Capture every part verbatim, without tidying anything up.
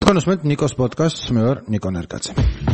თქვენ უსმენთ ნიკოს პოდკასტს, მე ვარ ნიკო ნერკაძე.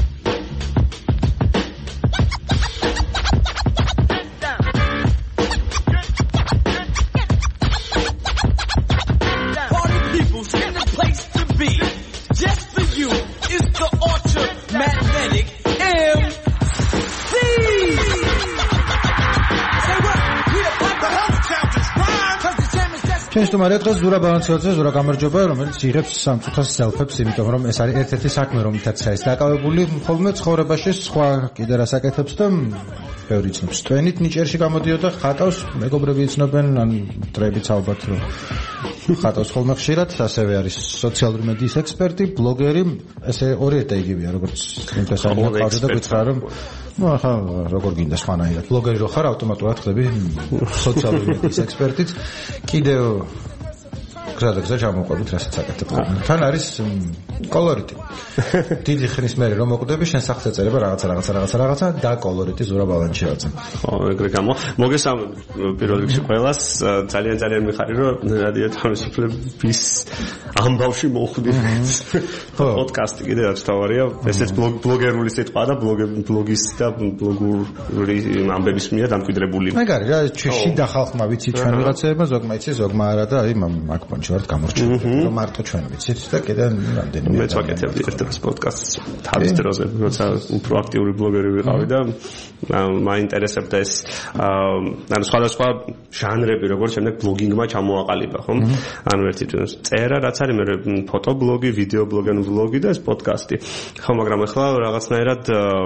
ჩვენ სტუმარია დღეს ზურა ბალანციაძე, ზურა გამარჯობა, რომელიც იღებს სამწუთას სელფებს, იმიტომ რომ ეს არის ერთ-ერთი საქმე, რომლითაც არის დაკავებული ხოლმე ცხოვრებაში, სხვა კიდე რას აკეთებს და ბევრი იცნობს. თქვენით ნიჭერში გამოდიოდა, ხატავს, მეგობრები იცნობენ, ან დროებიც ალბათ რომ ხატავს ხოლმე ხშირად, ასევე არის სოციალური მედიის ექსპერტი, ბლოგერი, ესე ორი ერთ იგივეა, როგორც იმდასანა ყავდა და გითხრა რომ ну ახლა როგორ გინდა სხვანაირად ბლოგერი რო ხარ ავტომატურად ხდები სოციალური მედიის ექსპერტიც კიდევ გზადაგზა ჩამოყვებით რასაც აკეთებ თან არის კოლორიტი დიდი ხნის მერე რომ მოკვდები შენ სახზე წერება რაღაცა რაღაცა რაღაცა რაღაცა და კოლორიტი ზურა ბალანჩიაძე ხო ეგრე გამო მოგესალმებით პირველ რიგში ყველას ძალიან ძალიან მიხარი რომ რადიო თავისუფლების ამბავში მოხვდი პოდკასტი კიდე რაც თავარია ესეც ბლოგერული სიტყვა და ბლოგის და ბლოგური ამბების მიერ დამკვიდრებული მაგარი რა შიდა ხალხმა ვიცი ჩვენ ვიღაცებმა ზოგმა იცი ზოგმა არა და აი მაგ პონჩი ვარ გამორჩეული რომ მარტო ჩვენ ვიცით და კიდე რამდენიმე მეც ვაკეთებდი ერთ-ერთ პოდკასტს თავის დროზე როცა უფრო აქტიური ბლოგერი ვიყავი და მაინტერესებდა ეს ანუ სხვადასხვა ჟანრები როგორც შემდეგ ბლოგინგმა ჩამოაყალიბა ხო ანუ ერთი წერა რაც არის მე ფოტობლოგი ვიდეო ბლოგი ანუ ბლოგი და ეს პოდკასტი ხო მაგრამ ახლა რაღაცნაირად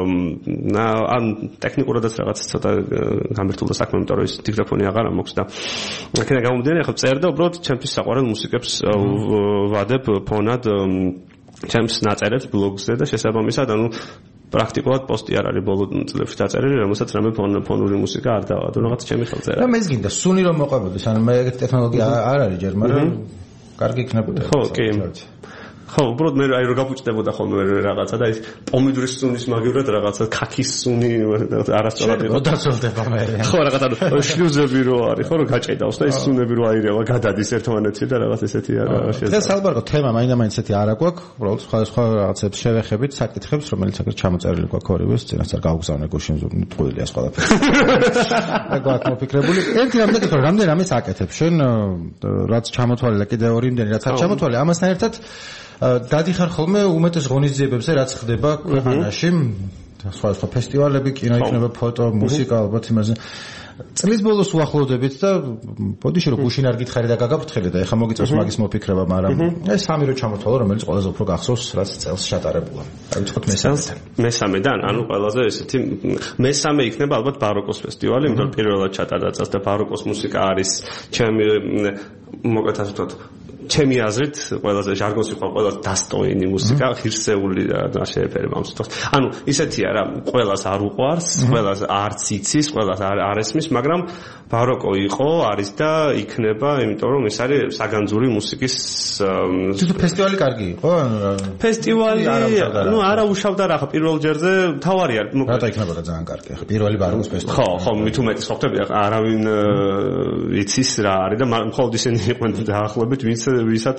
ან ტექნიკურადაც რაღაც ცოტა გამერთულდა საქმე იმიტომ რომ ეს მიკროფონი აღარ მაქვს და აქედან გამომდინარე ახლა წერ და უბრალოდ ჩემთვის საყვარელ მუსიკებს ვადებ ფონად ჩემს ნაწერებს ბლოგზე და შესაბამისად ანუ პრაქტიკულად პოსტი არ არის ბოლო წლებში დაწერილი, რომელსაც რამე ფონური მუსიკა არ დავადო, რაღაც ჩემი ხელწერა. და მეც გინდა სუნი რომ მოყვებოდეს, ანუ მე ეგეთი ტექნოლოგია არ არის ჯერ, მაგრამ კარგი იქნებოდა. ხო, კი. ხო, უბრალოდ მე აი რო გაფუჭდებოდა ხოლმე რაღაცა და ის პომიდორის სუნის მაგივრად რაღაცა ქაქის სუნი არასწორად იყო. დაწოლდება მე. ხო, რაღაცა შლუზები რო არის, ხო, რო გაჭედავს და ის სუნები რო აირევა, გადადის ერთმანეთში და რაღაც ესეთი არა შეიძლება. ეს ალბათ თემა მაინდა-მაინც ესეთი არა გვაქვს, უბრალოდ სხვა-სხვა რაღაცებს შევეხებით, საკითხებს, რომელიც აქ ჩამოწერილი გვაქვს ორივეს, წინასწარ გავგზავნე გუშინ ტყუილია ყველაფერი. და გვაქვს მოფიქრებული. ერთი რამე გითხრა, რამდენი რამეს აკეთებ შენ, რაც ჩამოთვალე კიდე ორი იმდენი, რაც არ ჩამოთვალე, ამასთან ერთად დადიხარ ხოლმე უმეტეს ღონისძიებებზე რაც ხდება ქვეყანაში სხვა-სხვა ფესტივალები, კინო იქნება, ფოტო, მუსიკა ალბათ იმაზე წლის ბოლოს უახლოვდებით და ბოდიში რომ გუშინ არ გითხარი და გაგაფრთხილე და ეხა მოგიწევს მაგის მოფიქრება, მაგრამ ეს სამი რო ჩამოთვალო, რომელიც ყველაზე უფრო გახსოვს, რაც წელს შეტარებულა. აი ვთქვათ მესამედან. მესამედან, ანუ ყველაზე ესეთი მესამე იქნება ალბათ ბაროკოს ფესტივალი, იმიტომ რომ პირველად ჩატარდა წელს და ბაროკოს მუსიკა არის ჩემი მოგეთ ასე ვთქვათ ჩემი აზრით ყველაზე ჟარგონში ხო ყველაზე დასტოინი მუსიკა ღირსეული და შეეფერება ამ სიტყვას. ანუ ისეთია რა, ყველას არ უყვარს, ყველას არც იცის, ყველას არ ესმის, მაგრამ ბაროკო იყო, არის და იქნება, იმიტომ რომ ეს არის საგანძური მუსიკის თვითონ ფესტივალი კარგი იყო, ანუ ფესტივალი, ну არა უშავდა რა, პირველ ჯერზე თავარია. რატო იქნებოდა ძალიან კარგი? ახლა პირველი ბაროკოს ფესტივალი. ხო, ხო, მით უმეტეს ხო ხტები, არავინ იცის რა არის და მხოლოდ ისინი იყვნენ დაახლოებით, ვინც ვისაც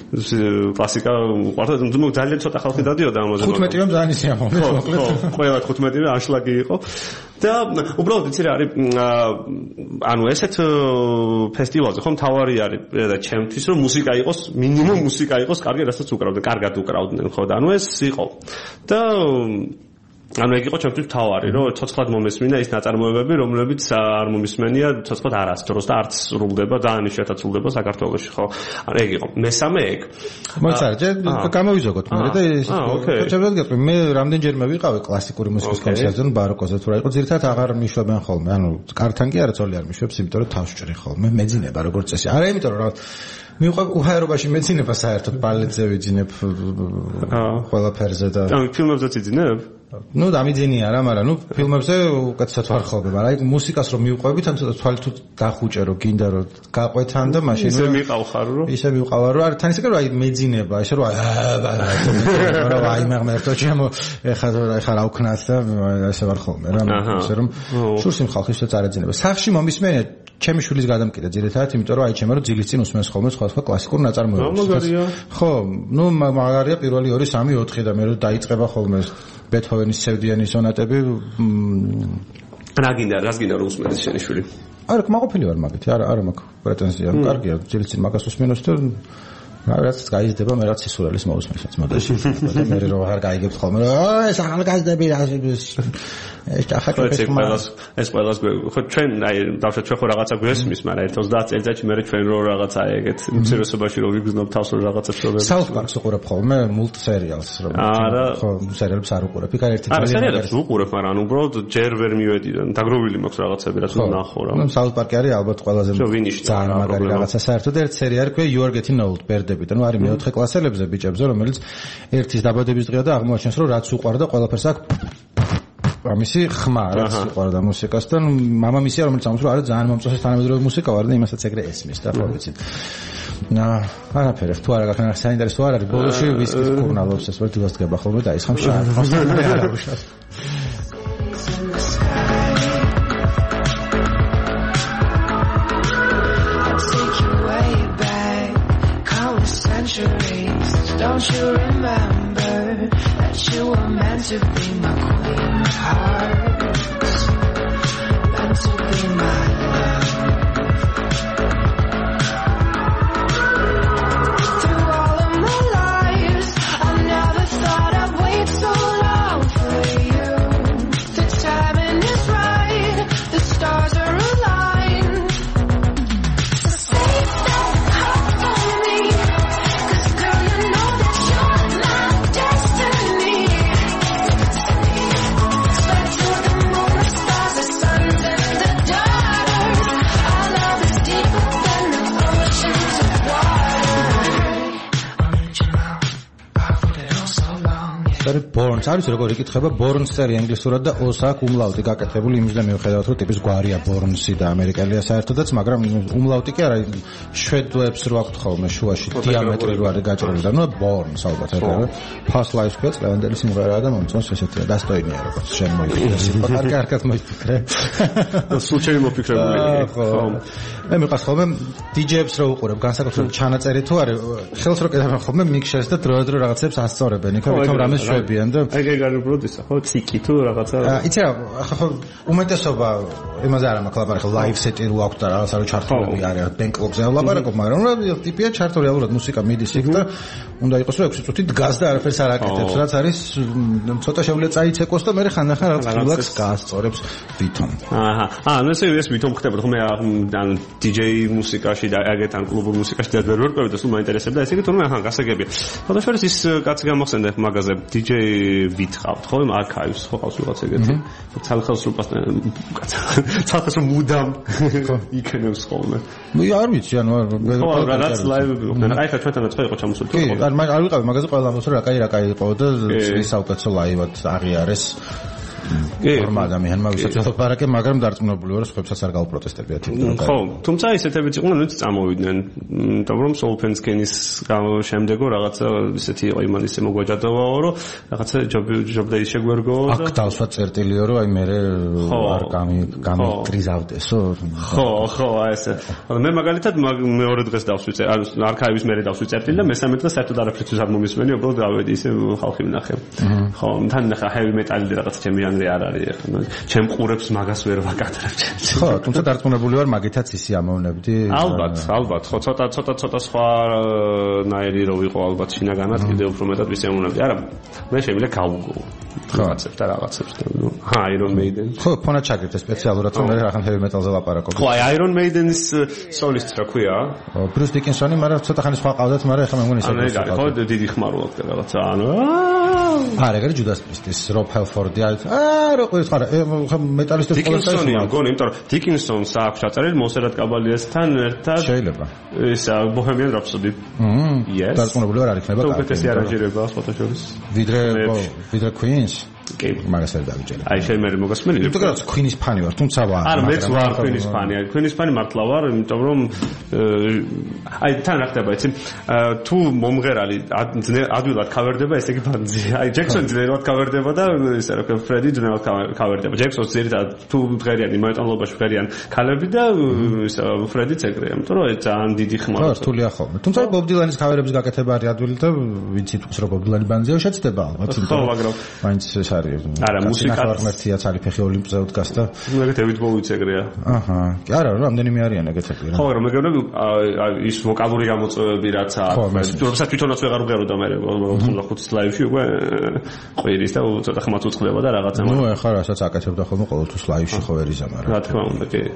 კლასიკა უყვარდა, ძალიან ცოტა ხალხი დადიოდა ამაზე. ხუთმეტი-მე ძალიან ისე ამბობთ, მოკლედ. ხო, ყველა ხუთმეტი-მე აშლაგი იყო. და უბრალოდ იცი რა არის, ანუ ესეთ ფესტივალზე ხომ თავარი არის და ჩემთვის რომ მუსიკა იყოს, მინიმუმ მუსიკა იყოს, კარგი რასაც უკრავდნენ, კარგად უკრავდნენ, ხო და ანუ ეს იყო. და ანუ ეგ იყო ჩემთვის თავარი, რომ ცოცხლად მომესმინა ის ნაწარმოებები, რომლებიც არ მომისმენია ცოცხლად არასდროს და არც სრულდება, ძალიან იშვიათად სრულდება საქართველოში, ხო? ანუ ეგ იყო. მესამე ეგ. მოიცარ, ჯერ გამოვიზოგოთ მე და ეს ჩემს გეტყვი, მე რამდენჯერმე ვიყავი კლასიკური მუსიკის კონცერტზე, ბაროკოზე თუ რა იყო, ძირითადად აღარ მიშვებენ ხოლმე. ანუ კართან კი არა ძოლი არ მიშვებს, იმიტომ რომ თავს ჭრი ხოლმე, მეძინება როგორც წესი. არა იმიტომ რომ მივყვებ უჰაერობაში მეძინება საერთოდ ბალეტზე ვიძინებ ყველაფერზე და ანუ ფილმებზეც იძინებ? ну დამიძინია რა, მაგრამ ну ფილმებზე უკეთესად ვარ ხოლმე, მაგრამ აი მუსიკას რომ მივყვებით, ან ცოტა თვალი თუ დახუჭე რომ გინდა რომ გაყვეთან და მაშინ ისე მიყავხარ რომ ისე მიყავარ რომ არ თან ისე რომ აი მეძინება, ისე რომ აი აი მერტო ჩემო ეხა ეხა რა ვქნას და ესე ვარ ხოლმე რა, ისე რომ შურს იმ ხალხისაც არ ეძინება. სახში მომისმენია ჩემი შვილის გადამკიდე ძირითადად, იმიტომ რომ აი ჩემო რომ ძილის წინ უსმენს ხოლმე სხვადასხვა კლასიკურ ნაწარმოებებს. ხო, ну მაგარია პირველი ორი, სამი, ოთხი და მე რომ დაიწყება ხოლმე ბეთჰოვენის სევდიანის სონატები. რა გინდა, რას გინდა რომ უსმენდეს შენი შვილი? არა, მაყოფილი ვარ მაგით, არა, არა მაქვს პრეტენზია. კარგია, ძილის წინ მაგას უსმენოს და რაც გაიზრდება, მე რაც სისურელის მოусმენსაც მაგაში. და მე რომ აღარ გაიგებთ ხოლმე, აა ეს ახალგაზრდები ეს ახალგაზრდები ეს ეს ყველას ხო ჩვენ აი დავშოთ ჩვენ ხო რაღაცა გვესმის, მაგრამ ერთ ოცდაათ წელიწადში მე ჩვენ რო რაღაცა ეგეთ უმცირესობაში რო ვიგრძნობ თავს რო რაღაცა პრობლემა. South Park-ს უყურებ ხოლმე მულტსერიალს რომ ხო სერიალებს არ უყურებ. იქ არის ერთი ძალიან სერიალებს უყურებ, მაგრამ ანუ უბრალოდ ჯერ ვერ მივედი და დაგროვილი მაქვს რაღაცები, რაც უნდა ნახო რა. ნუ South Park-ი არის ალბათ ყველაზე ძალიან მაგარი რაღაცა საერთოდ ერთ სერიალი ქვია You Are Getting Old ბერდები და ნუ არის მეოთხე კლასელებზე ბიჭებზე, რომელიც ერთის დაბადების დღეა და აღმოაჩენს რომ რაც უყვარდა ყველაფერს აქ ამისი ხმა რაც უყვარდა მუსიკას და მამამისია რომელიც ამბობს რომ არა ძალიან მომწონს თანამედროვე მუსიკა ვარ და იმასაც ეგრე ესმის და ხო ვიცით. ნა არაფერი თუ არა გახანა საინტერესო არ არის ბოლოში ვისკის კურნალობს ეს ვერ დილას დგება ხოლმე და ის ხამ შარ არ არის. Don't you remember that you were meant to be my queen of hearts, meant to be my love. Through all of my lives, I never thought I'd wait so long for you. The timing is right, the stars are aligned. So say that call for me, 'cause girl you know არის Borns, არის როგორ იკითხება Borns წერი ინგლისურად და O-ს აქვს უმლაუტი გაკეთებული იმისდა მიუხედავად რომ ტიპის გვარია Borns-ი და ამერიკელია საერთოდაც, მაგრამ უმლაუტი კი არა, შვედებს რო აქვთ ხოლმე შუაში დიამეტრი რო არის გაჭრილი და ნუ Borns ალბათ არა. Past Lives ქვია ლევანდელი სიმღერაა და მომწონს ესეთია დასტოინია როგორც შენ მოიფიქრე. კარგი არქად მოიფიქრე. სულ ჩემი მოფიქრებული. ხო. მე მიყავს ხოლმე დიჯეებს რო უყურებ, განსაკუთრებით ჩანაწერი თუ არის, ხელს რო კეთებენ ხოლმე მიქსერს და დროდადრო რაღაცებს ასწორებენ. იქ რომ რამეს შვებიან და აი ეგ არის პროდიუსერი, ხო, ციკი თუ რაღაცა. იცი რა, ხო უმეტესობა იმაზე არ მაქვს ლაპარაკი, ლაივ სეტი რო აქვს და რაღაცა რო ჩართულები არის, ბენკლობზე ლაპარაკობ, მაგრამ რა ტიპია ჩართული რეალურად მუსიკა მიდის იქ და უნდა იყოს რომ ექვსი წუთი დგას და არაფერს არ აკეთებს, რაც არის ცოტა შეუძლია წაიცეკოს და მე ხანდახან რაღაც ფილაქს გაასწორებს ვითომ. აჰა. აა, ნუ ესე ეს ვითომ ხდება, ხო მე ან დიჯეი მუსიკაში და აგეთან კლუბურ მუსიკაში და ვერ ვერკვევი და სულ მაინტერესებდა ესე იგი თუმცა ახლა გასაგებია. ხოდაშორის ის კაცი გამახსენდა მაგაზე დიჯეი ვითყავთ, ხო, იმ არქაივს ხო ყავს რაღაც ეგეთი. ცალხელს რო პასტა ცალხელს რო მუდამ იქნევს ხოლმე. მე არ ვიცი, ანუ ხო, რაღაც ლაივები ვიყავ. აი ხა ჩვენთანაც ხო იყო ჩამოსული. კი, არ არ ვიყავი მაგაზე ყველა ამბობს რომ რა კაი რა კაი იყო და ის საუკეთესო ლაივად აღიარეს. ფორმა ადამიანმა ვისაც ვაპარაკე, მაგრამ დარწმუნებული ვარ, სხვებსაც არ გავპროტესტებიათ. ხო, თუმცა ისეთებიც იყვნენ, ვინც წამოვიდნენ. იმიტომ რომ Soulpanskenis შემდეგო რაღაცა ისეთი იყო, იმან ისე მოგვაჯადოვაო, რომ რაღაცა ჯობდა ის შეგვერგო და აქ დავსვა წერტილიო, რომ აი მე არ გამიკრიზავდესო. ხო, ხო, აი ესე. მე მაგალითად მეორე დღეს დავსვი, არქაივის მერე დავსვი წერტილი და მესამე დღეს საერთოდ არაფერს არ მომისმენი, უბრალოდ გავედი ისე ხალხი ვნახე. ხო, თან ნახა heavy metal-ი რაღაცა ჩემი ჟანრი არ არის ახლა. ჩემ ყურებს მაგას ვერ ვაკადრებ ჩემს. ხო, თუმცა დარწმუნებული ვარ მაგითაც ისი ამოვნებდი. ალბათ, ალბათ, ხო, ცოტა ცოტა ცოტა სხვა ნაირი რო ვიყო ალბათ შინაგანად კიდევ უფრო მეტად ვისი ამოვნებდი. არა, მე შემიძლია გავუგო. რაღაცებს და რაღაცებს და ნუ Iron Maiden. ხო, ფონად ჩაგერდე სპეციალურად რომ მე რაღაც heavy metal-ზე ლაპარაკობ. ხო, აი Iron Maiden-ის solist რა ქვია? Bruce Dickinson-ი, მაგრამ ცოტა ხანი სხვა ყავდათ, მაგრამ ეხლა მე მგონი ისე. ანუ ხო, დიდი ხმარო აქვს რაღაცა, ანუ არა, ეგრე Judas Priest-ის Rob Halford-ი არის. აა, რო ყვის ხარა, მეტალისტებს ყოველთვის Dickinson-ია, მგონი, იმიტომ რომ Dickinson-ს აქვს აწერილი Monserrat Caballé-სთან ერთად. შეიძლება. ისა Bohemian Rhapsody. მმ. Yes. დარწმუნებული ვარ არ იქნება კარგი. უკეთესი არანჟირება სხვათა შორის. ვიდრე ვიდრე Queen კი მაგას არ დავიჯერე აი შენ მე მოგასმენილი იმიტომ რომ Queen-ის ფანი ვარ თუმცა ვარ არა მეც ვარ Queen-ის ფანი აი Queen-ის ფანი მართლა ვარ იმიტომ რომ აი თან რა ხდება იცი თუ მომღერალი ადვილად კავერდება ესე იგი ბანძი აი ჯექსონი ძნელად კავერდება და ისე რა ქვია ფრედი ძნელად კავერდება ჯექსონს ძირითადად თუ მღერიანი მოეტანლობაში მღერიან ქალები და ისა ფრედიც ეგრეა იმიტომ რომ ძალიან დიდი ხმაა ხო რთულია ხოლმე თუმცა ბობ დილანის კავერების გაკეთება არის ადვილი და ვინც იტყვის რომ ბობ დილანი ბანძია შეცდება ალბათ ხო მაგრამ მაინც ეს არის არა მუსიკაც ღმერთია ცალიფეხი ოლიმპზე უდგას და ეგ დევიდ ბოუიც ეგრეა აჰა კი არა რამდენიმე არიან ეგეთები რა ხო მაგრამ მეგონა ის ვოკალური გამოწვევები რაც აქვს თუმცა თვითონაც ვეღარ ვღეროდა მე ხუთი ლაივში უკვე ყვირის და ცოტა ხმაც უწყდება და რაღაცა ნუ ეხლა რასაც აკეთებდა ხოლმე ყოველთვის ლაივში ხო ვერ იზამ არა რა თქმა უნდა კი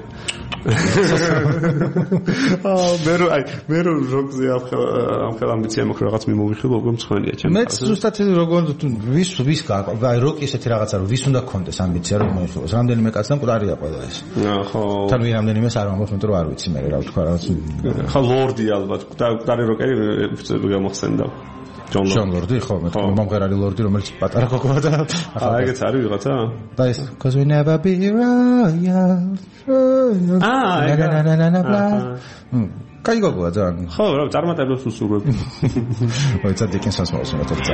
აა მე რო აი მე რო როკზე ამ ხელ ამბიცია მაქვს რაღაც მიმოვიხილო უკვე მცხენია ჩემს მეც ზუსტად როგორ ვის ვის აი როკი ესეთი რაღაცა რომ ვის უნდა გქონდეს ამბიცია რომ მოიხილოს რამდენიმე კაცთან მკვდარია ყველა ეს ხო თან ვინ რამდენიმეს არ ამბობს მეტყვი რომ არ ვიცი მე რა ვთქვა რაღაც ხა ლორდი ალბათ მკვდარი როკერი გამოხსენდა ჯონ ლორდი ხო მე მომღერალი ლორდი რომელიც პატარა გოგოა და აა ეგეც არის ვიღაცა და ეს cause we never be royal აა ეგა კაი გოგოა ძალიან ხო რა წარმატებებს უსურვებ მოიცა დიკინსონს მოსულა თორსა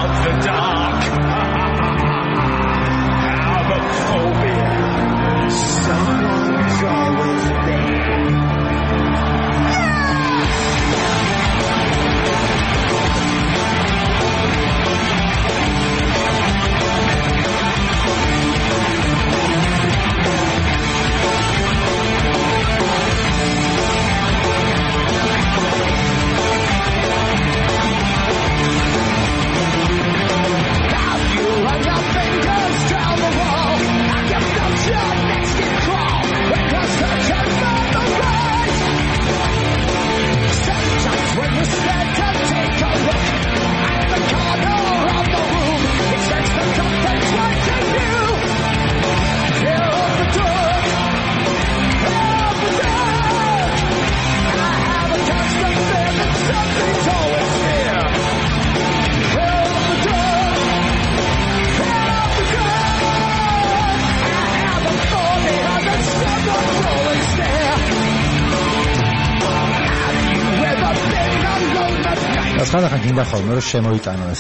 ხანდახან გინდა ხოლმე რომ შემოიტანო ეს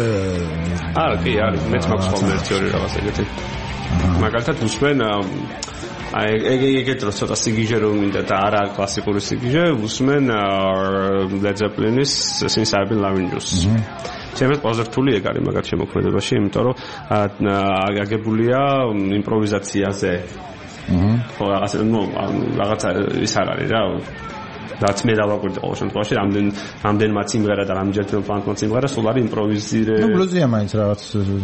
არა კი არის მეც მაქვს ხოლმე ერთი ორი რაღაც ეგეთი მაგალითად უსმენ აი ეგ ეგეთ რო ცოტა სიგიჟე რომ მინდა და არა კლასიკური სიგიჟე უსმენ Led Zeppelin-ის Since I've Been Loving You ჩემს ყველაზე რთული ეგ არის მაგათ შემოქმედებაში იმიტომ რომ აგებულია იმპროვიზაციაზე ხო რაღაცა ნუ რაღაცა ის არ არის რა რაც მე დავაკვირდი ყოველ შემთხვევაში რამდენ რამდენმა სიმღერა და რამდენჯერ პანკმა სიმღერა სულ არის იმპროვიზირე ნუ ბლუზია მაინც რაღაც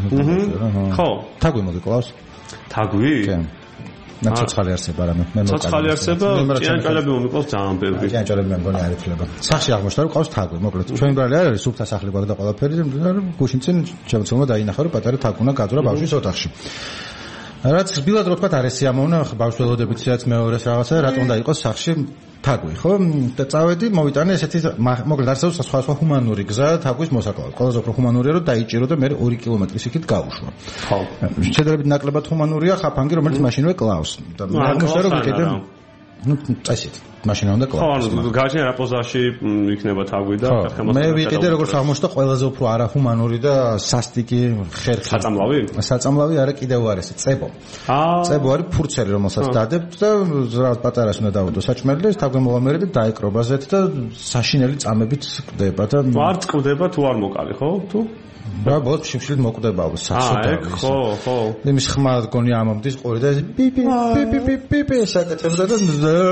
ხო თაგვი მოგიკლავს თაგვი კი და ცოცხალი არსება რა მე მე მოკალე ცოცხალი არსება ჭიანჭალები მომიკლავს ძალიან ბევრი ჭიანჭალები მე მგონი არ იფლება სახში აღმოჩნდა რომ ყავს თაგვი მოკლედ ჩვენ ბრალი არ არის სუფთა სახლი გვაქვს და ყველაფერი გუშინ წინ შემოწმება დაინახა რომ პატარა თაგვი უნდა გაძვრა ბავშვის ოთახში რაც ბილად რო თქვა არ ეს სიამოვნა ბავშვს ველოდებიც რაც მეორეს რაღაცა რატომ უნდა იყოს სახში თაგვი ხო და წავედი მოვიტანე ესეთი მოკლედ არსებობს სხვა სხვა ჰუმანური გზა თაგვის მოსაკლავად ყველაზე უფრო ჰუმანურია რომ დაიჭირო და მე ორი კილომეტრის იქით გაუშვა ხო შედარებით ნაკლებად ჰუმანურია ხაფანგი რომელიც მაშინვე კლავს და მე არ მუშაობ რომ კიდე ну წესით მაშინა უნდა კლავს ხო გაჩნია რა პოზაში იქნება თაგვი და მე ვიყიდე როგორც აღმოჩნდა ყველაზე უფრო არაჰუმანური და სასტიკი ხერხი საწამლავი საწამლავი არა კიდევ არის წებო აა წებო არის ფურცელი რომელსაც დადებთ და რა პატარას უნდა დავუდო საჭმელი და თაგვი მოვამერებით დაეკრობაზეთ და საშინელი წამებით ყდება და არ წკდება თუ არ მოკალი ხო თუ რა ბოლოს შიმშილით მოკვდება საჭმელი აა ხო ხო იმის ხმა გონი ამომდის ყური და პიპი პიპი პიპი საკეთებდა და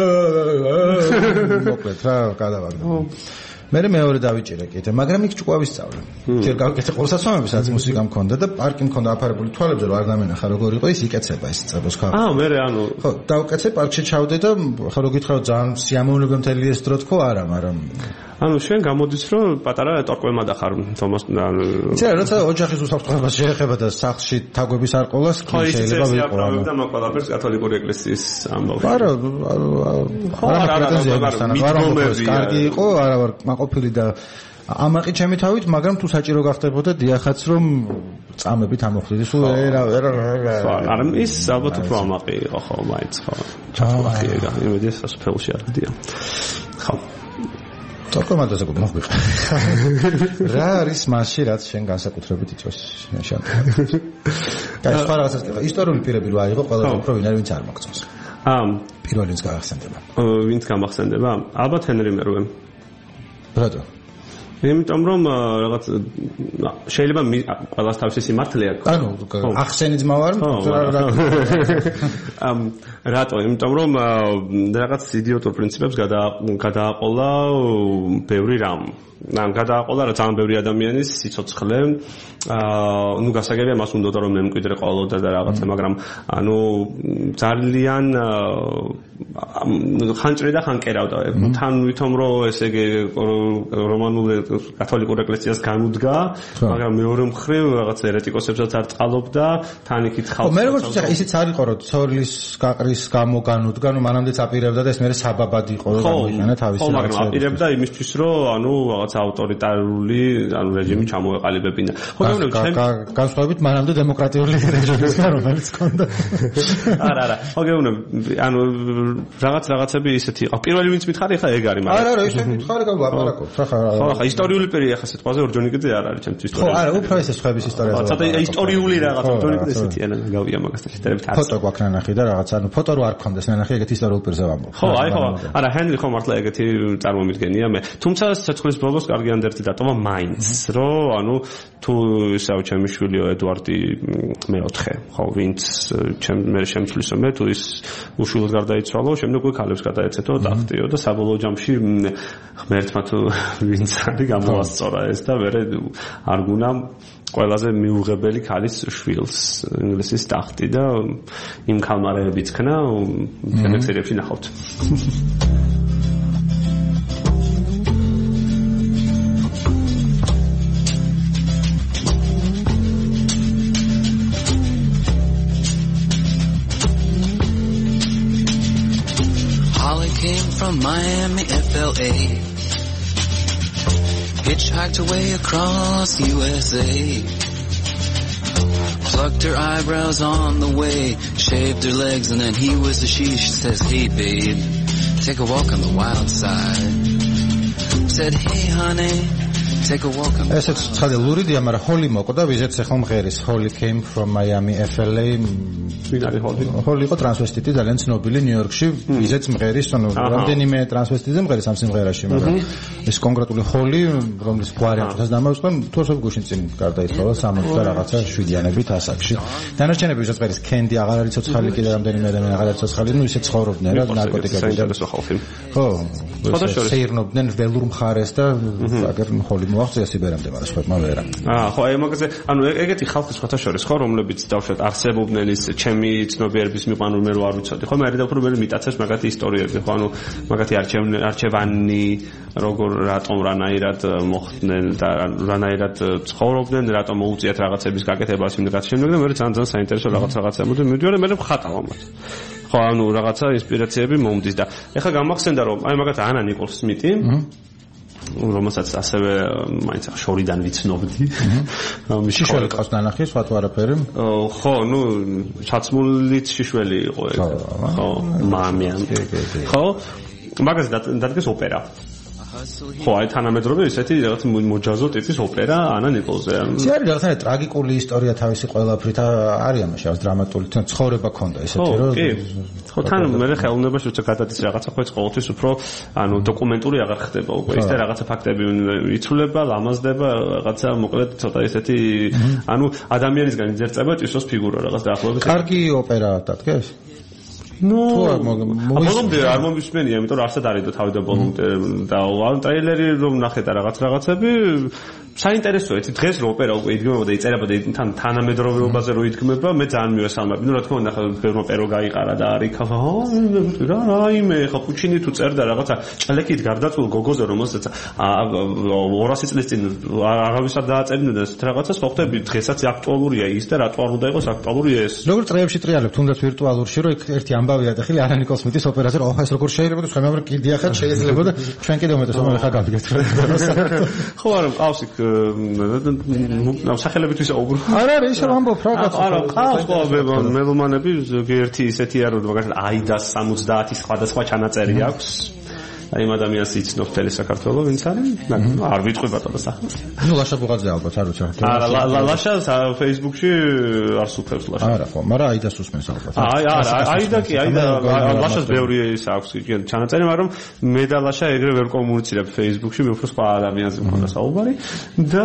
მოკლედ რა გადავაგდა მე მეორე დავიჭირე კიდე მაგრამ იქ ჭკუავის სწავლე ჯერ გავიკეთე ყოველსაცმელები სადაც მუსიკა მქონდა და პარკი მქონდა აფარებული თვალებზე რომ არ დამენახა როგორ იყო ის იკეცება ეს წებოს ხა აა მე ანუ ხო დავკეთე პარკში ჩავდე და ხა რო გითხრა ძალიან სიამოვნება მთელი ეს დრო თქო არა მაგრამ ანუ შენ გამოდის რომ პატარა ტორკვემა დახარ თომას ანუ იცი როცა ოჯახის უსაფრთხოებას შეეხება და სახლში თაგვების არ ყოლას შეიძლება ვიყო ანუ და მოყოლაფერს კათოლიკური ეკლესიის ამბავი არა არა არა კარგი იყო არა ვარ მაყოფილი და ამაყი ჩემი თავით მაგრამ თუ საჭირო გახდებოდა დიახაც რომ წამებით ამოხდიდი სულ ერა ერა არა ის ალბათ უფრო ამაყი იყო ხო მაინც ხო ჩავახიე იმედი სასופელში არდია ხო თორკომადაზე მოხდიხარ რა არის მასში რაც შენ განსაკუთრებით იწვევს შენ და სხვა რაღაცას ისტორიული პირები რა იყო ყველა უფრო ვინ არის ვინც არ მოგწონს ამ პირველი ვინც გამახსენდება ვინც გამახსენდება ალბათ ჰენრი მერუე რატო იმიტომ რომ რაღაც შეიძლება ყველას თავისი სიმართლე აქვს. ანუ ახსენი ძმა ვარ? ამ რატო? იმიტომ რომ რაღაც იდიოტურ პრინციპებს გადააყოლა ბევრი რამ. ან გადააყოლა რა ძალიან ბევრი ადამიანის სიცოცხლე. აა ნუ გასაგებია მას უნდა რომ მემკვიდრე ყოლოდა და რაღაცა, მაგრამ ანუ ძალიან ხანჭრი და ხანკერავდა. თან ვითომ რომ ესე იგი რომანულ კათოლიკურ ეკლესიას განუდგა, მაგრამ მეორე მხრივ რაღაც ერეტიკოსებსაც არ წყალობდა, თან იქით ხალხს. მე როგორც ვთქვი, ისიც არ იყო რომ ცორლის გაყრის გამო განუდგა, ნუ მანამდე წაპირებდა და ეს მე საბაბად იყო რომ გამოიყენა თავისი რაღაცა. ხო, მაგრამ აპირებდა იმისთვის, რომ ანუ რაღაც ავტორიტარული ანუ რეჟიმი ჩამოეყალიბებინა. ხო, გეუბნები, ჩემ განსხვავებით მანამდე დემოკრატიული რეჟიმისგან რომელიც ჰქონდა. არა, არა. ხო, გეუბნები, ანუ რაღაც რაღაცები ისეთი იყო. პირველი ვინც მითხარი ხა ეგ არის, მაგრამ არა, არა, ისე მითხარი გაბარაკობ. ხა ხო, ხა ისტორიული პერიოდი ახლა სიტყვაზე ორჯონიკიძე არ არის ჩემთვის ისტორია. ხო, არა, უფრო ესე სხვების ისტორიაზე. ცოტა ისტორიული რაღაც ორჯონიკიძე ესეთი არა, გავია მაგასთან შედარებით არც. ფოტო გვაქვს ნანახი და რაღაც, ანუ ფოტო რო არ გქონდეს ნანახი, ეგეთ ისტორიულ პირზე ვამბობ. ხო, აი ხო, არა, ჰენრი ხო მართლა ეგეთი წარმომიდგენია მე. თუმცა ცეცხლის ბოლოს კარგი ანდერთი დატოვა მაინც, რომ ანუ თუ ისევ ჩემი შვილიო ედვარდი მეოთხე, ხო, ვინც ჩემ მე შემცვლისო მე თუ ის უშვილოდ გარდაიცვალო, შემდეგ უკვე ქალებს გადაეცეთო ტახტიო და საბოლოო ჯამში ღმერთმა თუ ვინც არის გამოასწორა ეს და მე არ გუნა ყველაზე მიუღებელი ქალის შვილს ინგლისის ტახტი და იმ ქალმარეებიც ქნა შემდეგ სერიებში ნახავთ. Came from Miami, F L A. Hitchhiked away across U S A. Plucked her eyebrows on the way, shaved her legs, and then he was the she. She says, hey babe, take a walk on the wild side. Said, hey honey, take a walk on the wild side. ესეც ცხადია ლურიდია, მაგრამ ჰოლი მოკვდა, ვიზეც ახლა მღერის. Holly came from Miami, F L A. ვინარი ჰოლი? ჰოლი იყო ტრანსვესტიტი, ძალიან ცნობილი ნიუ-იორკში, ვიზეც მღერის, ანუ რამდენიმე ტრანსვესტიტი მღერის ამ სიმღერაში, მაგრამ ეს კონკრეტული ჰოლი, რომლის გვარი ამას დამაუწყდა, თორსობ გუშინ წინ გარდაიცვალა სამოცი და რაღაცა შვიდიანებით ასაკში. დანარჩენები ვისაც მღერის კენდი აღარ არის ცოცხალი, კიდე რამდენიმე ადამიანი აღარ არის ცოცხალი, ნუ ისე ცხოვრობდნენ რა ნარკოტიკები და ხო, შეირნობდნენ ველურ მხარეს და აგერ ჰოლი მოაღწია სიბერამდე, მაგრამ სხვა მოვერა. აა, ხო, აი მაგაზე, ანუ ეგეთი ხალხი სხვათა შორის ხო, რომლებიც დავშოთ არსებობდნენ ის ჩემი ცნობიერების მიყვანულ მე რო არ ვიცოდი ხო მე არ დავფრო მე მიტაცებს მაგათი ისტორიები ხო ანუ მაგათი არჩევანი როგორ რატომ რანაირად მოხდნენ და რანაირად ცხოვრობდნენ რატომ მოუწიათ რაღაცების გაკეთებას იმ რაღაც შემდეგ და მე ძალიან ძალიან საინტერესო რაღაც რაღაცა მოდი მივიდოდი მე ხატავ ამათ ხო ანუ რაღაცა ინსპირაციები მომდის და ეხლა გამახსენდა რომ აი მაგათ ანა ნიკოლ სმიტი რომელსაც ასევე მაინც შორიდან ვიცნობდი. შიშველი ყავს ნანახი, სხვა თუ არაფერი? ხო, ნუ ჩაცმულიც შიშველი იყო ეგ. ხო, მამიან. ხო, მაგაზე დადგეს ოპერა. ხო, აი თანამედროვე ისეთი რაღაც მოჯაზო ტიპის ოპერა ანა ნიკოლზე. ეს არის რაღაცა ტრაგიკული ისტორია თავისი ყველაფრით არის ამაში, რაღაც დრამატული ცხოვრება ქონდა ესეთი რომ ხო, თან მე ხელოვნებაში როცა გადადის რაღაცა ხო ეს ყოველთვის უფრო ანუ დოკუმენტური აღარ ხდება უკვე ის და რაღაცა ფაქტები იცვლება, ლამაზდება, რაღაცა მოკლედ ცოტა ესეთი ანუ ადამიანისგან იძერწება ჭისოს ფიგურა რაღაც დაახლოებით. კარგი ოპერა დადგეს? ნუ ბოლომდე არ მომისმენია, იმიტომ რომ არსად არის და თავიდან ბოლომდე და ამ ტრეილერი რომ ნახე და რაღაც რაღაცები საინტერესოა, იცი დღეს რო ოპერა უკვე იდგმება და იწერება და თან თანამედროვეობაზე რო იდგმება, მე ძალიან მივესალმები. ნუ რა თქმა უნდა, ხა ბევრმა პერო გაიყარა და არის ხა რა რაიმე ხა პუჩინი თუ წერდა რაღაცა ჭალეკით გარდაცულ გოგოზე რომელსაც ორასი წლის წინ აღავისა დააწერდნენ და ეს რაღაცას ხო ხდები დღესაც აქტუალურია ის და რატო არ უნდა იყოს აქტუალური ეს. როგორ წრეებში ტრიალებთ თუნდაც ვირტუალურში რომ ერთი ამბავია და ხილი ანა ნიკოლ სმითის ოპერაზე რა ეს როგორ შეიძლება და სხვა მე დიახაც შეიძლება და ჩვენ კიდევ მეტად რომ ხა გავიგეთ. ხო არა ყავს იქ სახელებით ვისაუბრო. არა არა ისე ვამბობ რა კაცო. არა ყავს ხო მელომანები ერთი ისეთი არ რომ მაგალითად აიდას სამოცდაათი სხვადასხვა ჩანაწერი აქვს. აი იმ ადამიანს იცნობს მთელი საქართველო ვინც არის? არ ვიტყვი ბატონო სახელს. ნუ ლაშა ბუღაძე ალბათ არ ვიცი. არა ლაშა Facebook-ში არ სუფევს ლაშა. არა ხო, მაგრამ აიდას უსმენს ალბათ. აი არა, აიდა კი, აიდა ლაშას ბევრი ის აქვს කියන ჩანაწერი, მაგრამ მე და ლაშა ეგრე ვერ კომუნიცირებ Facebook-ში, მე უფრო სხვა ადამიანზე მქონდა საუბარი და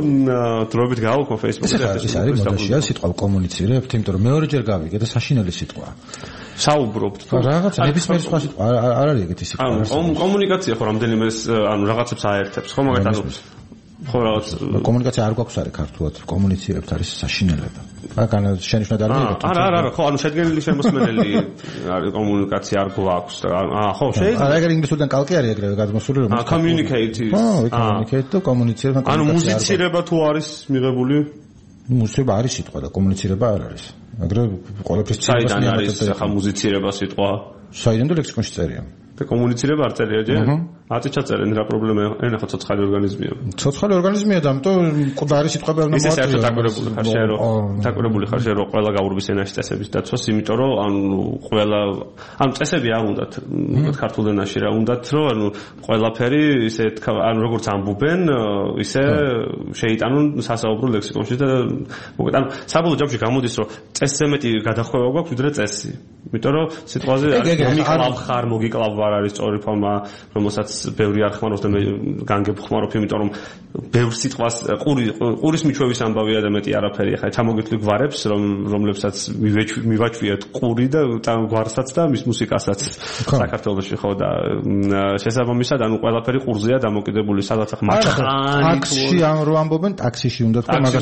დროებით გავაკო Facebook-ში. ეს არის მოდაშია სიტყვა კომუნიცირებთ, იმიტომ რომ მეორეჯერ გავიგე და საშინელი სიტყვა. საუბრობთ. რაღაცა ნებისმიერ სხვა სიტყვა არ არის ეგეთი სიტყვა. ანუ კომუნიკაცია ხო რამდენიმე ანუ რაღაცებს აერთებს ხო მაგათ ანუ ხო რაღაც კომუნიკაცია არ გვაქვს არის ქართულად კომუნიცირებთ არის საშინელება. მაგან შენიშნად არ მიიღეთ. არა არა არა ხო ანუ შედგენილი შემოსმენელი არის კომუნიკაცია არ გვაქვს და აა ხო შეიძლება. არა ეგრე ინგლისურიდან კალკი არის ეგრევე გადმოსული რომ communicate is აა communicate და კომუნიცირება. ანუ მუსიცირება თუ არის მიღებული მუსიკა არის სიტყვა და კომუნიცირება არ არის. აგრე ყოველთვის საიდან არის ახლა მუსიცირება სიტყვა? საიდან და ლექსიკონში წერია. და კომუნიცირება არ წერია ჯერ? ათი ჩაწერენ რა პრობლემაა? ენა ხო ცოცხალი ორგანიზმია. ცოცხალი ორგანიზმია და ამიტომ ყდარი სიტყვები არ უნდა მოაწია. ისე საერთოდ დაკვრებული ხარ შენ რომ დაკვრებული ხარ შენ რომ ყველა გაურბის ენაში წესების დაცვას, იმიტომ რომ ანუ ყველა ანუ წესები არ უნდათ ქართულ ენაში რა უნდათ რომ ანუ ყველაფერი ისე ანუ როგორც ამბობენ ისე შეიტანონ სასაუბრო ლექსიკონში და მოგეთ ანუ საბოლოო ჯამში გამოდის რომ წესზე მეტი გადახვევა გვაქვს ვიდრე წესი. იმიტომ რომ სიტყვაზე არის მომიკლავ ხარ, მოგიკლავ ვარ არის სწორი ფორმა, რომელსაც ბევრი არ ხმარობს და მე განგებ ხმარობ, იმიტომ რომ ბევრ სიტყვას ყური ყურის მიჩვევის ამბავია და მეტი არაფერი. ახლა ჩამოგეთვლი გვარებს, რომ რომლებსაც მივაჩვიეთ ყური და გვარსაც და მის მუსიკასაც საქართველოში ხო და შესაბამისად ანუ ყველაფერი ყურზეა დამოკიდებული, სადაც ახლა მარტყანი ტაქსში რო ამბობენ, ტაქსიში უნდა თქვა მაგას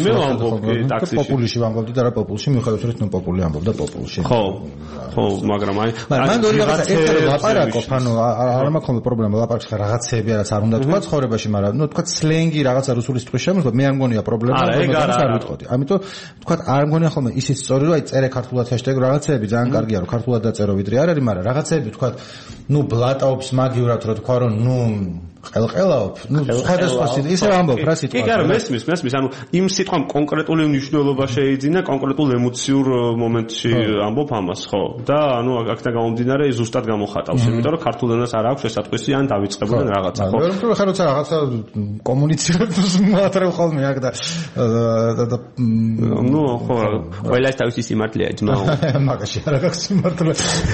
რა პოპულიში ვამბობდი და რა პოპულში მიხედავთ რომ პოპული ამბობდა პოპულში. ხო ხო მაგრამ აი მან ორი რაღაცა ერთად ლაპარაკობ ანუ არ მაქვს პრობლემა ლაპარაკს ხა რაღაცეები რაც არ უნდა თქვა ცხოვრებაში მაგრამ ნუ თქვა სლენგი რაღაცა რუსული სიტყვის შემოსვა მე არ მგონია პრობლემა რომელიც არ ვიტყოდი ამიტომ თქვა არ მგონია ხოლმე ისიც სწორი რომ აი წერე ქართულად ჰაშტეგი რაღაცეები ძალიან კარგია რომ ქართულად დაწერო ვიდრე არ არის მაგრამ რაღაცეები თქვა ნუ ბლატაობს მაგივრად რომ თქვა რომ ნუ ყელყელაობ ნუ სხვადასხვა სიტყვა ისე ამბობ რა სიტყვა კი არა მესმის მესმის ანუ იმ სიტყვამ კონკრეტული მნიშვნელობა შეიძინა კონკრეტულ ემოციურ მომენტში ამბობ ამას ხო და ანუ აქედან გამომდინარე ზუსტად გამოხატავს იმიტომ რომ ქართულ ენას არ აქვს შესატყვისი ან დავიწყებოდნენ რაღაცა ხო მე რომ ხარ როცა რაღაცა კომუნიცირებს მოატრევ ხოლმე აქ და ნუ ხო ყველას თავისი სიმართლეა ძმაო მაგაში არა გაქვს სიმართლე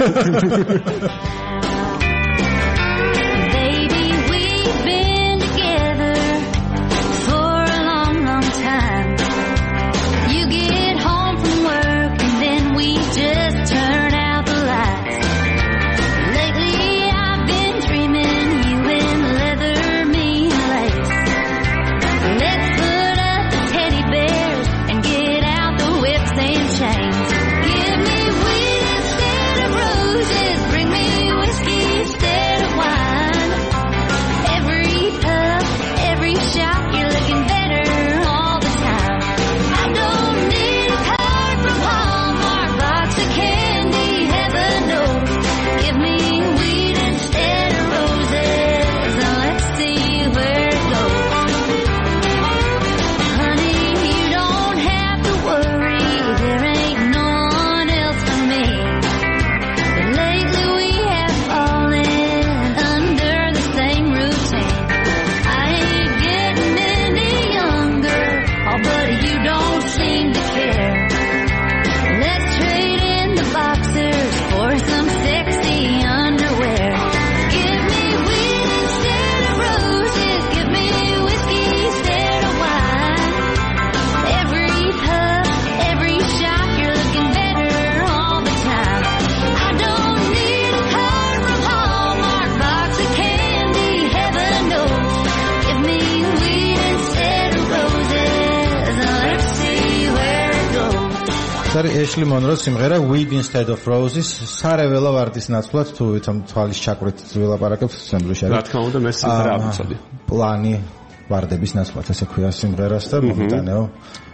ეშლი მონროს სიმღერა Weed Instead of Roses სარეველა ვარდის ნაცვლად თუ ვითომ თვალის ჩაკვრით ველაპარაკებთ სემბლუში არის. რა თქმა უნდა მე სიმღერა ავწოდი. პლანი ვარდების ნაცვლად ესე ქვია სიმღერას და მომიტანეო.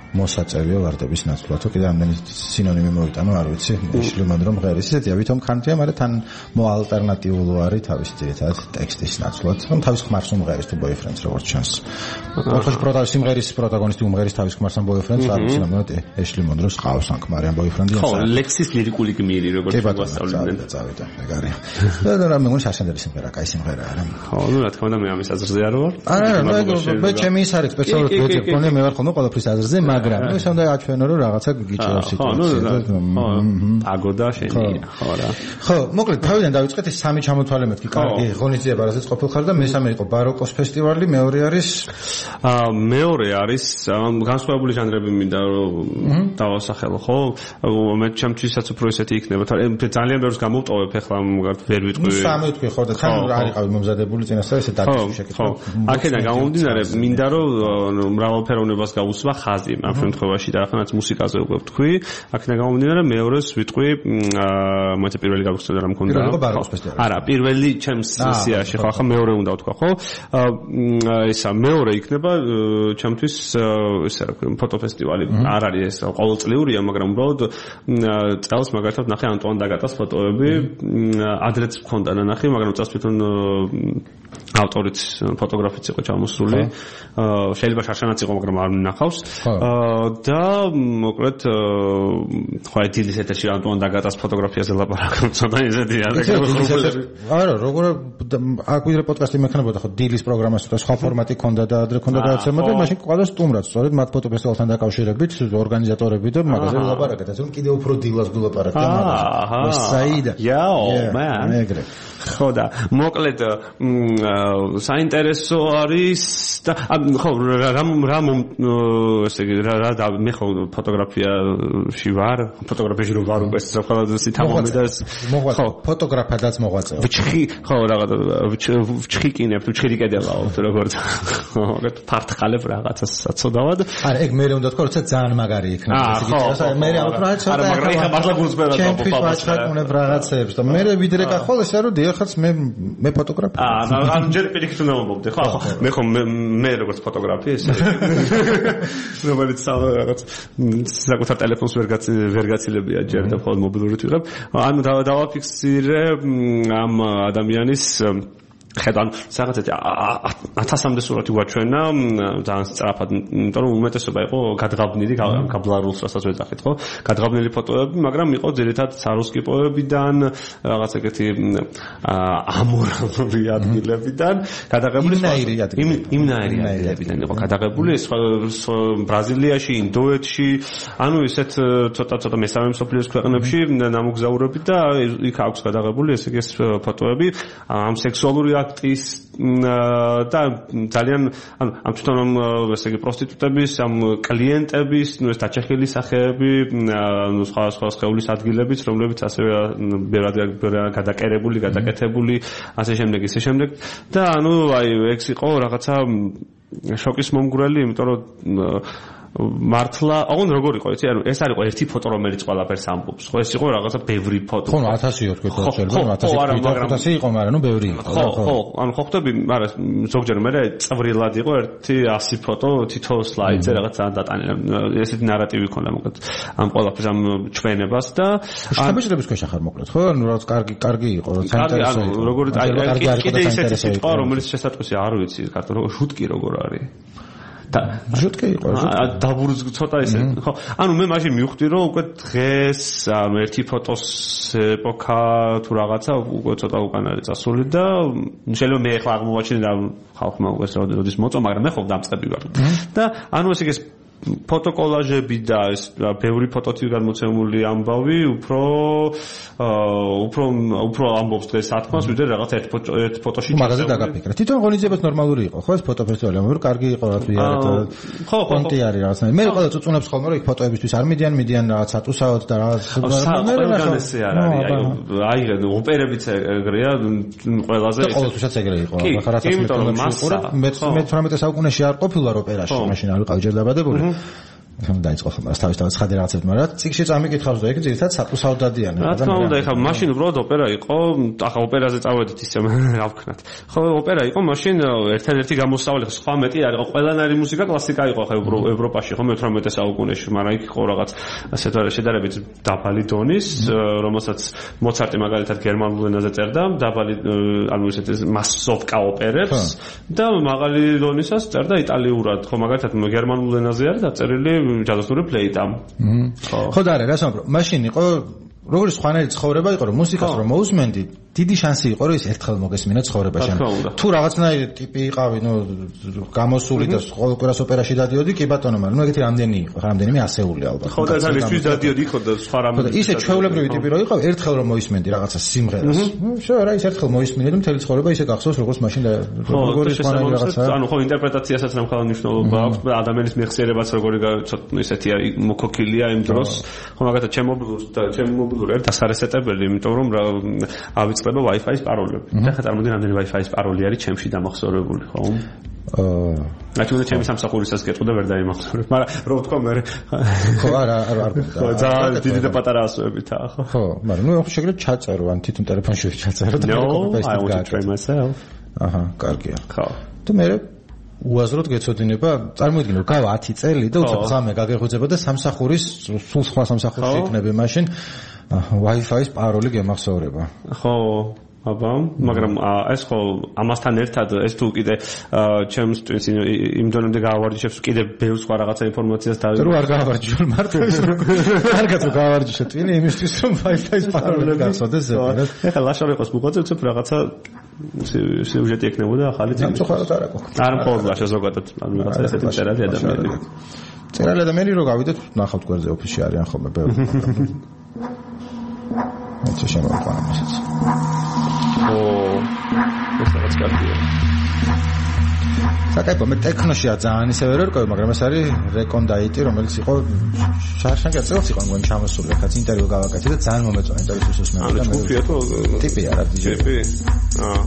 მოსაწევია ვარდების ნაცვლად. თუ კიდე ამდენი სინონიმი მოიტანო, არ ვიცი, ეშლიმან რომ ღერის ისეთია, ვითომ ხანთია, მაგრამ თან მოალტერნატიულო არის თავის ძირითადად ტექსტის ნაცვლად. რომ თავის ხმარს უმღერის თუ boyfriends როგორც ჩანს. ოთხი პროტა სიმღერის პროტაგონისტი უმღერის თავის ხმარს ან boyfriends არ ვიცი, მაგრამ ეშლიმან დროს ყავს ან ქმარი ან boyfriend-ი. ხო, ლექსის ლირიკული გმირი როგორც ვასწავლდნენ. წავიდა, ეგარი. და რა მე მგონი შარშანდელი სიმღერა, კაი სიმღერა არა. ხო, ну რა თქმა უნდა მე ამის აზრზე არ ვარ. არა, მე ჩემი ის არის სპეციალურად ვეძებ, ხოლმე მე ვარ ხოლმე ყველაფრის აზრზე, მაგრამ ნუ სამდე აჩვენო რომ რაღაცა გიჭირავს სიტუაცია. ხო, აგოდა შენია, ხო რა. ხო, მოკლედ თავიდან დავიწყეთ ეს სამი ჩამოთვალე მეთქი, კარგი ღონისძიება, რასაც ყოფილ ხარ და მესამე იყო ბაროკოს ფესტივალი, მეორე არის აა მეორე არის განსხვავებული ჟანრები მინდა რომ დავასახელო, ხო? მე ჩემთვისაც უფრო ესეთი იქნება, ძალიან ბევრს გამოვტოვებ ახლა ვერ ვიტყვი. ნუ სამი ვიტყვი ხო და თან არ იყავი მომზადებული წინასწარ ესე დაგიშვი შეკითხვა. ხო, აქედან გამომდინარე მინდა რომ მრავალფეროვნებას გავუსვა ხაზი ამ შემთხვევაში და ახლა მუსიკაზე უკვე ვთქვი. აქედან გამომდინარე მეორეს ვიტყვი აა მოიცა პირველი გავხსნა რა მქონდა. პირველი ბაროკოს ფესტივალი. არა, პირველი ჩემს სიაში ხო ახლა მეორე უნდა ვთქვა, ხო? აა ესა მეორე იქნება ჩემთვის ესა რა ქვია ფოტოფესტივალი. არ არის ეს ყოველწლიურია, მაგრამ უბრალოდ წელს მაგალითად ნახე ანტუან დაგატას ფოტოები. ადრეც მქონდა ნახე, მაგრამ წელს თვითონ ავტორიც ფოტოგრაფიც იყო ჩამოსული. აა შეიძლება შარშანაც იყო, მაგრამ არ მინახავს. და მოკლედ ხო დილის ეთერში ანტუან დაგატას ფოტოგრაფიაზე ლაპარაკობ, ცოტა ისეთი არის. არა, როგორ აქ ვიდრე პოდკასტი მექნებოდა, ხო დილის პროგრამას ცოტა სხვა ფორმატი ქონდა და ადრე ქონდა გადაცემა და მაშინ ყავდა სტუმრად, სწორედ მათ ფოტოფესტივალთან დაკავშირებით ორგანიზატორები და მაგაზე ვლაპარაკეთ, ასე რომ კიდევ უფრო დილას გულაპარაკეთ და მაგაზე. საიდა. Yo, man. ეგრე. ხო და მოკლედ საინტერესო არის და ხო რა რა ესე იგი რა და მე ხო ფოტოგრაფიაში ვარ ფოტოგრაფიაში რომ ვარ უკვე საფხალად სიტამომი და ხო ფოტოგრაფადაც მოღვაწეობ ვჩხი ხო რაღაც ვჩხიკინებ თუ ჩხირიკედებაო თუ როგორც ხო ფარტყალებ რაღაცას საწოდავად არა ეგ მე უნდა თქვა როცა ძალიან მაგარი იქნება ესე იგი მე რა ცოტა არა მაგრამ ეხა მართლა გულს ვერ ჩემთვის ვაჩვენებ რაღაცებს და მე ვიდრე გახვალ ესე რომ დიახაც მე მე ფოტოგრაფია აა ამ ჯერ პირიქით უნდა მომობდე ხო მე ხო მე როგორც ფოტოგრაფი ესე რომელიც რაღაც საკუთარ ტელეფონს ვერ ვერ გაცილებია ჯერ და მხოლოდ მობილურით ვიღებ ანუ დავაფიქსირე ამ ადამიანის ხედან რაღაცა ათასამდე სურათი ვაჩვენა ძალიან სწრაფად იმიტომ რომ უმეტესობა იყო გადღაბნილი გაბლარულს რასაც ვეძახით ხო გადღაბნილი ფოტოები მაგრამ იყო ძირითადად საროსკიპოებიდან რაღაც ეგეთი ამორალური ადგილებიდან გადაღებული იმნაირი ადგილებიდან იყო გადაღებული ეს ბრაზილიაში ინდოეთში ანუ ისეთ ცოტა ცოტა მესამე მსოფლიოს ქვეყნებში ნამოგზაურები და იქ აქვს გადაღებული ესე იგი ეს ფოტოები ამ სექსუალური აქტის და ძალიან ანუ ამ თვითონ ესე იგი პროსტიტუტების ამ კლიენტების ნუ ეს დაჩეხილი სახეები ნუ სხვა სხვა სხეულის ადგილებიც რომლებიც ასევე ბევრად გადაკერებული გადაკეთებული ასე შემდეგ ისე შემდეგ და ანუ აი ეგს იყო რაღაცა შოკის მომგვრელი იმიტომ რომ მართლა, აღონ როგორ იყო, იცი, ანუ ეს არ იყო ერთი ფოტო, რომელიც ყველაფერს ამბობს. ხო, ეს იყო რაღაცა ბევრი ფოტო. ხო, ათასი თქვით, შეიძლება ათასი იყო, მაგრამ ნუ ბევრი იყო. ხო, ხო, ანუ ხო ხტები, არა, ზოგჯერ მე წვრილად იყო ერთი ასი ფოტო, თითო სლაიდზე რაღაც ძალიან დატანილი. ესეთი ნარატივი ქონდა მოკლედ ამ ყველაფერს ამ ჩვენებას და შთაბეჭდების ქვეშ ახარ მოკლედ, ხო? ანუ რაღაც კარგი, კარგი იყო, რა საინტერესო. ანუ როგორ აი კიდე ისეთი სიტყვა, რომელიც შესაძლოა არ ვიცი, ქართულად შუტკი როგორ არის. და ჟუტკი იყო დაბურს ცოტა ესე ხო ანუ მე მაშინ მივხვდი რომ უკვე დღეს ერთი ფოტოს ეპოქა თუ რაღაცა უკვე ცოტა უკან არის წასული და შეიძლება მე ახლა აღმოვაჩინე და ხალხმა უკვე როდის მოწვა მაგრამ მე ხო დამწყები ვარ და ანუ ესე ეს ფოტოკოლაჟები და ეს ბევრი ფოტოთი გადმოცემული ამბავი უფრო უფრო უფრო ამბობს დღეს ათქმას ვიდრე რაღაც ერთ ერთ ფოტოში მაგაზე დაგაფიქრე თვითონ ღონისძიებაც ნორმალური იყო ხო ეს ფოტოფესტივალი მაგრამ კარგი იყო რა თქმა უნდა ხო კონტი არის რაღაცა მე ყველა წუწუნებს ხოლმე რომ იქ ფოტოებისთვის არ მიდიან მიდიან რაღაც ატუსაოდ და რაღაც მე რა ესე არ არის აი აი ოპერებიც ეგრეა ყველაზე ეს ყოველთვისაც ეგრე იყო ახლა რაც მე მე თვრამეტე საუკუნეში არ ყოფილა ოპერაში მაშინ არ ვიყავ ჯერ დაბადებული დაიწყო ხომ რა თავის თავის ხადი რაღაცებს, მაგრამ ციგში წამიკითხავს და ეგ ძირითადად სატუსავ დადიანია. რა თქმა უნდა, ეხლა მაშინ უბრალოდ ოპერა იყო, ახლა ოპერაზე წავედით ისე ავქნათ. ხო, ოპერა იყო, მაშინ ერთადერთი გამოსავალი ხო სხვა მეტი არ იყო, ყველანაირი მუსიკა კლასიკა იყო ახლა ევროპაში, ხო მეთვრამეტე საუკუნეში, მაგრამ იქ იყო რაღაც ასეთ შედარებით დაბალი დონის, რომელსაც მოცარტი მაგალითად გერმანულ ენაზე წერდა, დაბალი ანუ ისეთ მასოვკა ოპერებს და მაღალი დონისას წერდა იტალიურად, ხო მაგალითად გერმანულ ენაზე არის დაწერილი ჯაზოსნური ფლეიტა. ხო და არა, რა სამბრო, მაშინ იყო როგორი სხვანაირი ცხოვრება იყო, რომ მუსიკას რომ მოусმენდი, დიდი შანსი იყო, რომ ის ერთხელ მოგესმინა ცხოვრებაში. თუ რაღაცნაირი ტიპი იყავი, ნუ გამოსული და ყოველ კვირას ოპერაში დადიოდი, კი ბატონო, მაგრამ ნუ ეგეთი რამდენი იყო, რამდენიმე ასეული ალბათ. ხო და ესთვის დადიოდი ხო და სხვა რამე. და ისე ჩვეულებრივი ტიპი რო იყავ, ერთხელ რომ მოისმენდი რაღაცა სიმღერას. შო რა ის ერთხელ მოისმინე და მთელი ცხოვრება ისე გახსოვს, როგორც მაშინ და როგორი სხვანაირი რაღაცა. ანუ ხო ინტერპრეტაციასაც რამხელა მნიშვნელობა აქვს, ადამიანის მეხსიერებაც როგორი ისეთი მოკოქილია იმ დროს. ხო მაგათაც ჩემობილურს და ჩემობილურ ერთ ასარესეტებელი, იმიტომ რომ ავიწყდება Wi-Fi-ის პაროლები. ახლა წარმოიდგინე რამდენი Wi-Fi-ის პაროლი არის ჩემში დამახსოვრებული, ხო? აა რაც უნდა ჩემი სამსახურისას გეტყვა და ვერ დაიმახსოვრებ. მაგრამ რო ვთქვა მე ხო არა არ არ ხო ძალიან დიდი და პატარა ასოებითაა, ხო? ხო, მაგრამ ნუ ახლა შეგიძლიათ ჩაწერო, ან თვითონ ტელეფონში ჩაწერო და I want to try myself. აჰა, კარგია. ხო. და მე უაზროდ გეცოდინება, წარმოიდგინე რომ გავა ათი წელი და უცებ ღამე გაგეღვიძება და სამსახურის სულ სხვა სამსახურში იქნები მაშინ Wi-Fi-ის პაროლი გემახსოვრება. ხო, აბა, მაგრამ ეს ხო ამასთან ერთად ეს თუ კიდე ჩემს ტვინს იმ დონემდე გაავარჯიშებს კიდე ბევრ სხვა რაღაცა ინფორმაციას დავიღებ. რო არ გაავარჯიშო, მარტო ის რო კარგად რო გაავარჯიშო ტვინი იმისთვის რომ Wi-Fi-ის პაროლი გახსოვდეს ზოგადად. ეხლა ლაშავ იყოს მოღვაწე უცებ რაღაცა სიუჟეტი ექნებოდა ახალი ძილი. სამწუხაროდ არ აქვს. არ მხოლოდ ლაშა ზოგადად, ანუ რაღაცა ესეთი წერალი ადამიანი. წერალი ადამიანი რო გავიდეთ, ნახავთ გვერდზე ოფისში არიან ხოლმე ბევრი. ეს შემოიყვანა მასაც. ო, ეს რაღაც კარგია. საკაიფო, მე ტექნოშია ძალიან ისე ვერ ვერკვევი, მაგრამ ეს არის რეკონდაიტი, რომელიც იყო შარშან გაწევს იყო მგონი ჩამოსული, ახაც ინტერვიუ გავაკეთე და ძალიან მომეწონა ინტერვიუს უსმენდა. ანუ ჯგუფია თუ ტიპი არა დიჯეი. ტიპი? აა.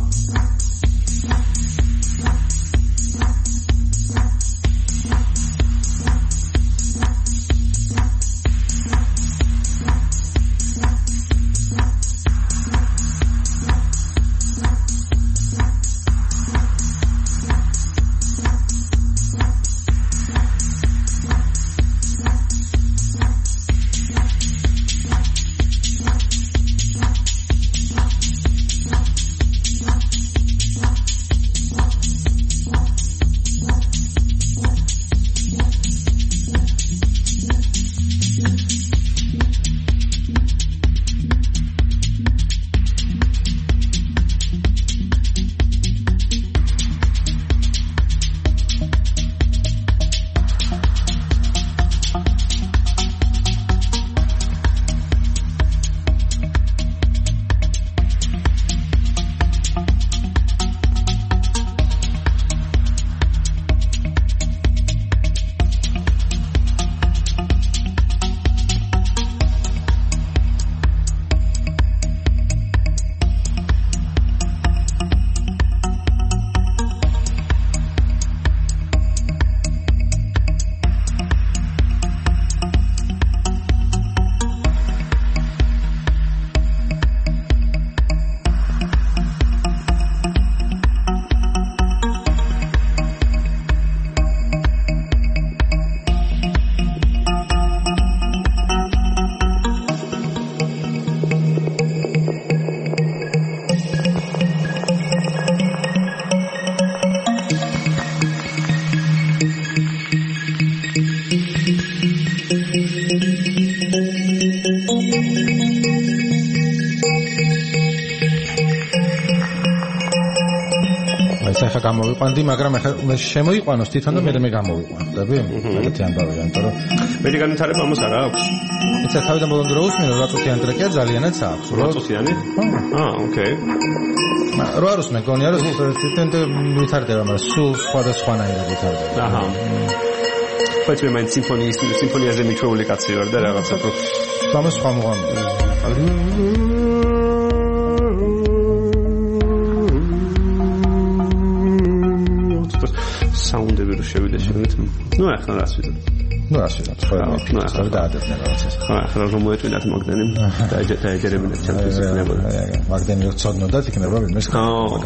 ახლა გამოვიყვანდი, მაგრამ ახლა მე შემოიყვანოს თვითონ და მე მე გამოვიყვან, ხდები? ეგეთი ამბავია, იმიტომ რომ მეტი განვითარება ამას არა აქვს. იცი, თავიდან ბოლომდე რა უსმინო, რა წუთიანი ტრეკია ძალიანაც აქვს. რა წუთიანი? აა, ოკეი. რა არ უსმენ, გონია რომ თვითონ ვითარდება, მაგრამ სულ სხვადასხვანაირად ვითარდება. აჰა. ხოც მე მაინც სიმფონიის სიმფონიაზე მიჩვეული კაცი ვარ და რაღაცა უფრო სამას სხვა მოღამია. საუნდები რო შევიდა შევით. ნუ ახლა რას ვიზოთ. ну ასე რა თქვა მე დაადებდნენ რაღაცას ხო ახლა რომ მოეწვინათ მაგდენი დაეჯერებინათ ჩემთვის იქნებოდა მაგდენი რო ცოდნოდათ იქნება ვინმეს ხო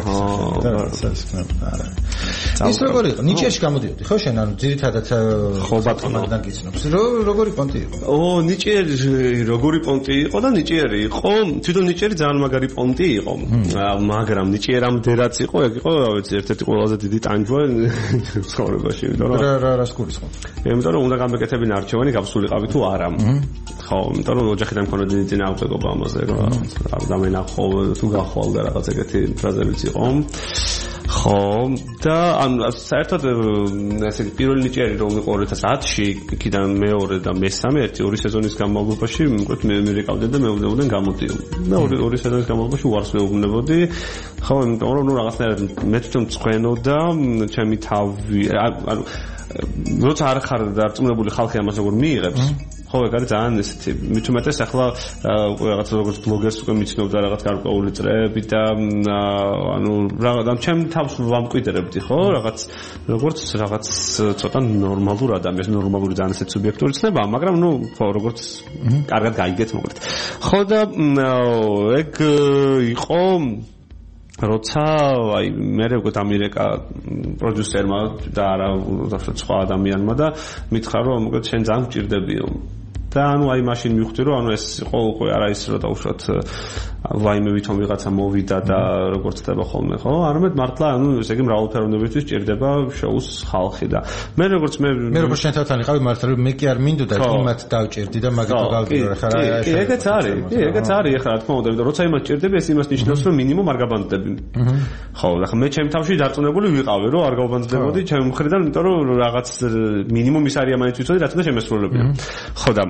ხო ის როგორი იყო ნიჭიერში გამოდიოდი ხო შენ ანუ ძირითადად ხო ბატონო მაგდან გიცნობს როგორი პონტი იყო ო ნიჭიერი როგორი პონტი იყო და ნიჭიერი იყო თვითონ ნიჭიერი ძალიან მაგარი პონტი იყო მაგრამ ნიჭიერამდე რაც იყო ეგ იყო რა ვიცი ერთ-ერთი ყველაზე დიდი ტანჯვა ცხოვრებაში იმიტომ რომ რა რა გულისხმობ იმიტომ რომ უნდა გამეკეთებინა არჩევანი გაფსულიყავი თუ არა ხო იმიტომ რომ ოჯახიდან მქონდა დიდი წინააღმდეგობა ამაზე რა დამენახო თუ გახვალ და რაღაც ეგეთი ფრაზებიც იყო ხო და ანუ საერთოდ ესე პირველი ნიჭიერი რომ იყო ორი ათას ათში იქიდან მეორე და მესამე ერთი ორი სეზონის განმავლობაში მკვეთ მე მერეკავდნენ და მეუბნებოდნენ გამოდიო და ორი ორი სეზონის განმავლობაში უარს მეუბნებოდი ხო იმიტომ რომ ნუ რაღაცნაირად მე თვითონ წვენოდა ჩემი თავი ანუ როცა არ ხარ დარწმუნებული ხალხი ამას როგორ მიიღებს ხო ეგ არის ძალიან ესეთი მithumetes ახლა უკვე რაღაც როგორც ბლოგერს უკვე მიცნობდა რაღაც გარკვეული წრეები და ანუ რაღაც ჩემ თავს ვამკვიდრებდი ხო რაღაც როგორც რაღაც ცოტა ნორმალურ ადამიანს ნორმალური ძალიან ესეთი სუბიექტური ცნება მაგრამ ნუ ხო როგორც კარგად გაიგეთ მოკლედ ხო და ეგ იყო როცა აი მე უკვე დამირეკა პროდიუსერმა და არა სხვა ადამიანმა და მითხრა რომ მოკლედ შენ ძალიან გჭირდებიო და ანუ აი მაშინ მივხვდი რომ ანუ ეს იყო უკვე არა ის რომ დაუშვათ ვაიმე ვითომ ვიღაცა მოვიდა და როგორც ხდება ხოლმე ხო არამედ მართლა ანუ ესე იგი მრავალფეროვნებისთვის ჭირდება შოუს ხალხი და მე როგორც მე მე როგორც შენ თავთან იყავი მართლა რომ მე კი არ მინდოდა იმათ დავჭირდი და მაგითო გავგირო ხა რა კი ეგეც არის კი ეგეც არის ახლა რა თქმა უნდა იმიტომ როცა იმათ ჭირდები ეს იმას ნიშნავს რომ მინიმუმ არ გაბანდდები ხო ახლა მე ჩემ თავში დარწმუნებული ვიყავი რომ არ გავბანდდებოდი ჩემ მხრიდან იმიტომ რომ რაღაც მინიმუმ ის არის ამაინც ვიცოდი რაც უნდა შემესრულებინა ხო და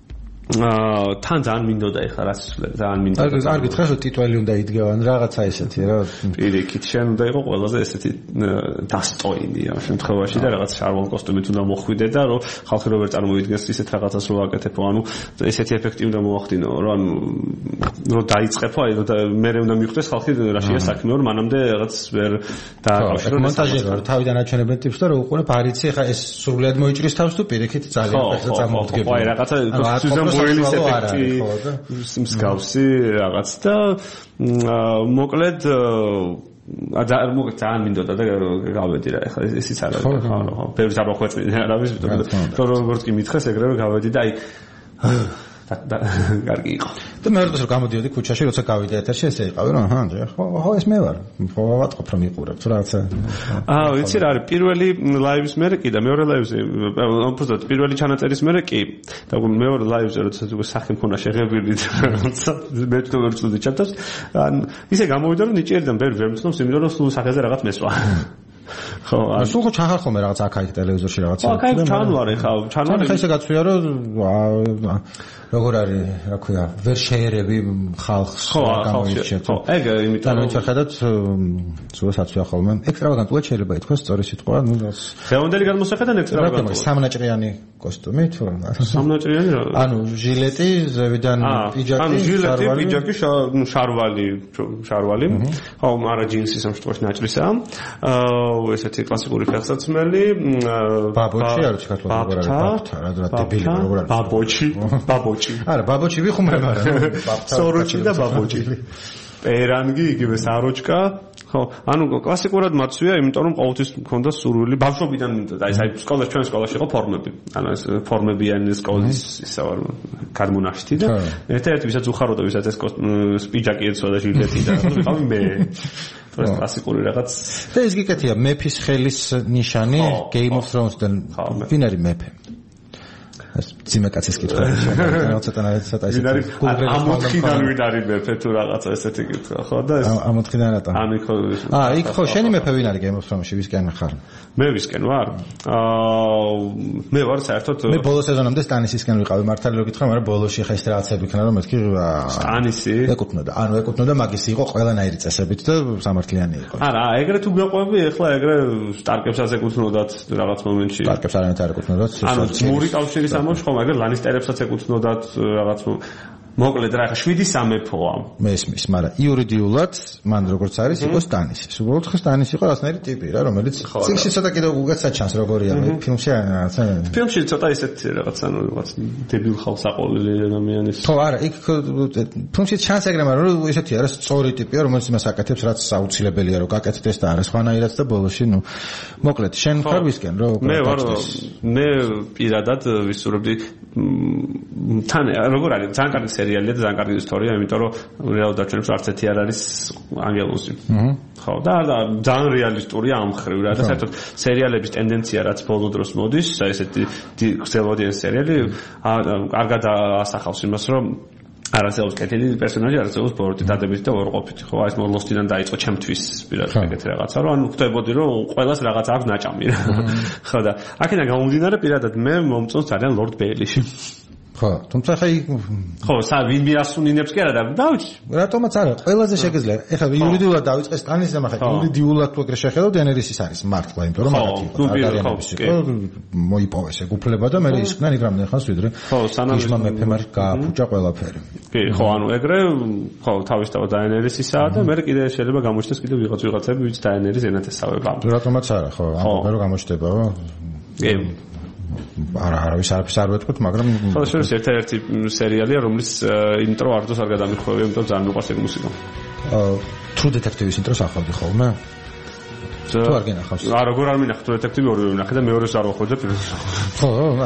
აა თან ძალიან მინდოდა ეხლა რაც ძალიან მინდოდა. არ არ გითხრას რომ ტიტველი უნდა იდგევან რაღაცა ესეთი რა. პირიქით შენ უნდა იყო ყველაზე ესეთი დასტოინი ამ შემთხვევაში და რაღაც შარვალ კოსტუმით უნდა მოხვიდე და რომ ხალხი რო ვერ წარმოიდგენს ისეთ რაღაცას რო აკეთებო, ანუ ესეთი ეფექტი უნდა მოახდინო, რომ ანუ რომ დაიწყებო, აი რომ მე უნდა მიხვდეს ხალხი რაშია საქმე, რომ მანამდე რაღაც ვერ დააკავშირო. მონტაჟი რო თავიდან აჩვენებენ ტიპს და რო უყურებ არიცი ხა ეს სრულად მოიჭრის თავს თუ პირიქით ძალიან ფეხზე წამოვდგები. ხო, აი რაღაცა ბოილის ეფექტი მსგავსი რაღაც და მოკლედ და მოკლედ ძალიან მინდოდა და გავედი რა ეხლა ისიც არა ხო ხო ბევრი საბახვეწინე არავის იმიტომ რომ როგორც კი მითხეს ეგრევე გავედი და აი და კარგი იყო და მე როდესაც გამოდიოდი ქუჩაში როცა გავიდე ეთერში ესე იყავი რომ აჰა ხო ხო ეს მე ვარ ხო ვატყობ რომ იყურებ თუ რაღაცა აა ვიცი რა არის პირველი ლაივის მერე კი და მეორე ლაივზე უბრალოდ პირველი ჩანაწერის მერე კი და მეორე ლაივზე როდესაც უკვე სახე მქონა შეღებილი რაღაცა მე თვითონ ვერ ვწვდი ჩატოს ან ისე გამოვიდა რომ ნიჭიერიდან ვერ ვერ მცნობს იმიტომ რომ სულ სახეზე რაღაც მესვა ხო ან სულ ხო ჩახარ ხოლმე რაღაც აქ-აქ ტელევიზორში რაღაცა ხო აქ ჩანვარი ხა ჩანვარი ხა ისე გაცვია რომ როგორ არის რა ქვია ვერ შეერები ხალხს გამოიჩეთ ხო ეგ იმიტომ რომ ჩვენ ხედავთ სულსაც ვია ხოლმე ექსტრავაგანტულად შეიძლება ითქვას სწორი სიტყვა ნუ ხეონდელი გადმოსახედან ექსტრავაგანტულად სამნაჭრიანი კოსტუმი თუ სამნაჭრიანი რა ანუ ჟილეტი ზევიდან პიჯაკი ანუ ჟილეტი პიჯაკი შარვალი შარვალი ხო არა ჯინსი სამშტოში ნაჭრისა აა ესეთი კლასიკური ფეხსაცმელი ბაბოჩი არის ქართულად როგორ არის ბაბთა რა რა დებილი როგორ არის ბაბოჩი ბაბოჩი არა ბაბოჩი ვიხუმრე მაგრამ სოროჩი და ბაბოჩი პერანგი იგივე საროჩკა ხო ანუ კლასიკურად მაცვია იმიტომ რომ ყოველთვის მქონდა სურვილი ბავშვობიდან მინდოდა აი სკოლა ჩვენ სკოლაში იყო ფორმები ანუ ეს ფორმებიანი სკოლის ისა ვარ გადმონაშთი და ერთ-ერთი ვისაც უხაროდა ვისაც ეს პიჯაკი ეცვა და ჟილეტი და ვიყავი მე ეს კლასიკური რაღაც და ეს გიკეთია მეფის ხელის ნიშანი Game of Thrones-დან ვინ არის მეფე ეს ძიმეკაცის კითხვა შეიძლება ცოტა ცოტა ისე ამოთხიდან ვინ არის მეფე თუ რაღაცა ესეთი კითხვა ხო და ეს ამოთხიდან რატო ანუ ხო აა იქ ხო შენი მეფე ვინ არის Game of Thrones-ში ვისკენ ხარ მე ვისკენ ვარ აა მე ვარ საერთოდ მე ბოლო სეზონამდე სტანისისკენ ვიყავი მართალი რო გითხრა მაგრამ ბოლოში ხა ის რაღაცები იქნა რომ მეთქი სტანისი ეკუთვნოდა ანუ ეკუთვნოდა მაგისი იყო ყველანაირი წესებით და სამართლიანი იყო არა ეგრე თუ გაყვები ეხლა ეგრე სტარკებსაც ეკუთვნოდათ რაღაც მომენტში სტარკებს არანაირად არ ეკუთვნოდათ ანუ მური კავშირის ამბობს ხომ ეგრე ლანისტერებსაც ეკუთვნოდათ რაღაც მოკლედ რა ხა შვიდი სამეფოა. მესმის, მაგრამ იურიდიულად მან როგორც არის იყო სტანის. უბრალოდ ხა სტანის იყო რასნაირი ტიპი რა, რომელიც წიგნში ცოტა კიდევ უგეცა ჩანს როგორია, ფილმში რაღაცა. ფილმში ცოტა ისეთ რაღაცა ნუ რაღაც დებილ ხალხს აყოლილი ადამიანის. ხო, არა, იქ ფილმში ჩანს ეგრე, მაგრამ ისეთი არის სწორი ტიპია, რომელიც იმას აკეთებს, რაც აუცილებელია რომ გაკეთდეს და არა სხვანაირად და ბოლოში ნუ მოკლედ შენ ხარ ვისკენ რო მე ვარ მე პირადად ვისურვებდი თან როგორ არის ძალიან კარგი სერიალია და ძალიან კარგი ისტორია, იმიტომ რომ რეალურად დაჩვენებს არც ერთი არ არის ანგელოზი. ხო, და ძალიან რეალისტურია ამ მხრივ რა და საერთოდ სერიალების ტენდენცია რაც ბოლო დროს მოდის, ესეთი გრძელვადიანი სერიალი კარგად ასახავს იმას, რომ არასდროს კეთილი პერსონაჟი, არასდროს ბოროტი დადებით და ორყოფით. ხო, ეს მოლოსტიდან დაიწყო ჩემთვის პირადად ეგეთ რაღაცა, რომ ანუ ხვდებოდი რომ ყველას რაღაც აქვს ნაჭამი რა. ხო და აქედან გამომდინარე პირადად მე მომწონს ძალიან ლორდ ბეილიში. ხო, თუმცა ხა ხო, სა ვინ მიასუნინებს კი არა და დავიჩი. რატომაც არა, ყველაზე შეგეძლია. ეხლა იურიდიულად დავიწყე სტანის და მაგრამ იურიდიულად თუ ეგრე შეხედავ დენერისის არის მართლა, იმიტომ რომ მაგათი იყო. არგარიანების იყო, მოიპოვეს ეგ უფლება და მე ისხდნენ იქ რამდენი ხანს ვიდრე. ხო, სანამ ისმა მეფემ არ გააფუჭა ყველაფერი. კი, ხო, ანუ ეგრე ხო, თავისთავად დენერისისაა და მე კიდე შეიძლება გამოჩნდეს კიდე ვიღაც ვიღაცები, ვინც დენერის ენათესავება. რატომაც არა, ხო, ამბობენ რომ გამოჩნდებაო. კი. არა, არავის არაფერს არ ვეთქვით, მაგრამ ხო, შეიძლება ერთ-ერთი სერიალია, რომლის ინტრო არდოს არ გადამიხვევია, იმიტომ ძალიან მიყვარს ეგ მუსიკა. აა True Detective-ის ინტროს ახავდი ხოლმე? თუ არ გენახავს? არა, როგორ არ მინახე True Detective ორივე ვნახე და მეორეს არ ვახვედე პირველს. ხო, რა.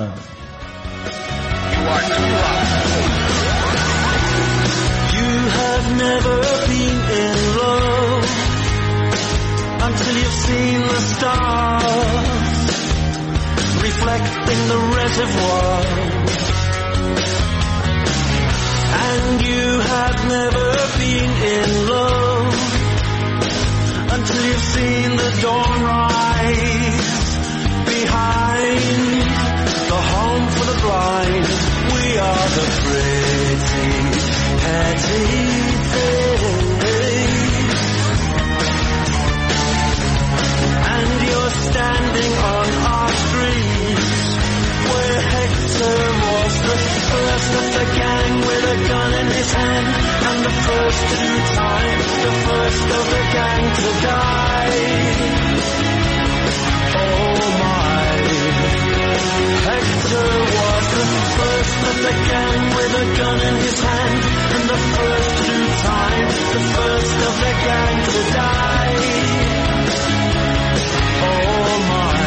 You have never been in love until you've seen the stars reflecting the reservoir, and you have never been in love until you've seen the dawn rise behind the home for the blind. We are the pretty petty things, and you're standing on our street where Hector was the first of the gang with a gun in his hand, and the first to do time, the first of the gang to die. Oh my, Hector was the first of the gang with a gun in his hand, and the first to do time, the first of the gang to die. Oh my,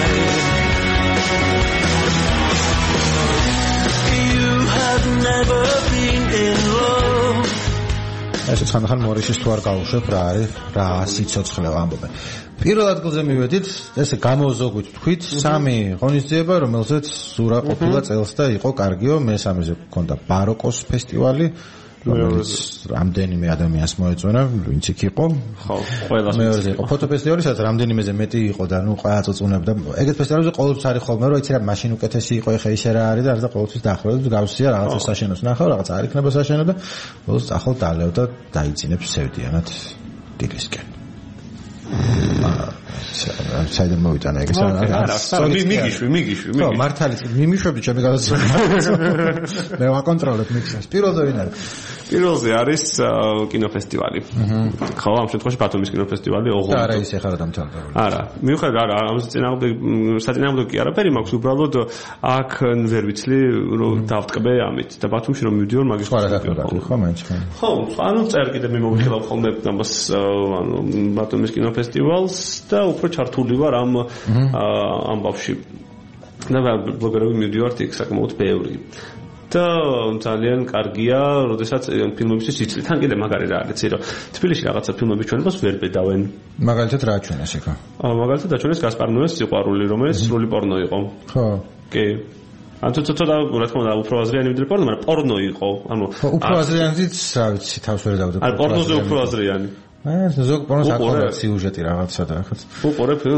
you have never been in love. ეს ხანდახან მორიშის თუ არ გავუშვებ რა არის, რა სიცოცხლე ამბობენ. პირველ ადგილზე მივედით, ესე გამოვზოგვით თქვით, სამი ღონისძიება, რომელზეც სურა ყოფილა წელს და იყო კარგიო, მესამეზე გქონდა ბაროკოს ფესტივალი, რომელიც რამდენიმე ადამიანს მოეწონა, ვინც იქ იყო. ხო, ყველას მეორეზე იყო ფოტოფესტივალი, სადაც რამდენიმეზე მეტი იყო და ნუ ყველა წუწუნებდა. ეგეთ ფესტივალებზე ყოველთვის არის ხოლმე, რომ იცი რა მაშინ უკეთესი იყო, ეხა ისე რა არის და არ და ყოველთვის დაახლოებით გავსია რაღაცა საშენოს ნახავ, რაღაცა არ იქნება საშენო და ბოლოს წახალ დალევ და დაიძინებს სევდიანად დილისკენ. საიდან მოვიტანა ეგ არა, მიგიშვი, მიგიშვი, ხო, მართალიც მიმიშვებდი ჩემი გადაცემა. მე ვაკონტროლებ მიქსას. პირველზე ვინ არის? პირველზე არის კინოფესტივალი. ხო, ამ შემთხვევაში ბათუმის კინოფესტივალი ოღონდ. არა, ისე ხარ დამთავრებული. არა, მიუხედავად არა, ამ წინააღმდეგ საწინააღმდეგო კი არაფერი მაქვს, უბრალოდ აქ ვერ ვიცლი რომ დავტკბე ამით და ბათუმში რომ მივდივარ მაგის სხვა რა გაკეთდა ხო მაინც ხო, ანუ წერ კიდე მე მოვიხილავ ხოლმე ამას ანუ ბათუმის კინოფესტივალს და უფრო ჩართული ვარ ამ ამბავში. და ბლოგერები მივდივართ იქ საკმაოდ ბევრი. და ძალიან კარგია, როდესაც ფილმების სიცილი. თან კიდე მაგარი რა არის, რომ თბილისში რაღაცა ფილმების ჩვენებას ვერ ბედავენ. მაგალითად რა ჩვენეს იქა? აა მაგალითად აჩვენეს გასპარ ნოეს სიყვარული, რომელიც სრული პორნო იყო. ხო. კი. ანუ ცოტა რა თქმა უნდა უფრო აზრიანი ვიდრე პორნო, მაგრამ პორნო იყო. ანუ უფრო აზრიანიც, რა ვიცი, თავს ვერ დავდებ. აი პორნოზე უფრო აზრიანი. აა ზოგ პორნოს აქვს სიუჟეტი რაღაცა და ახაც. უყურე ფილმს?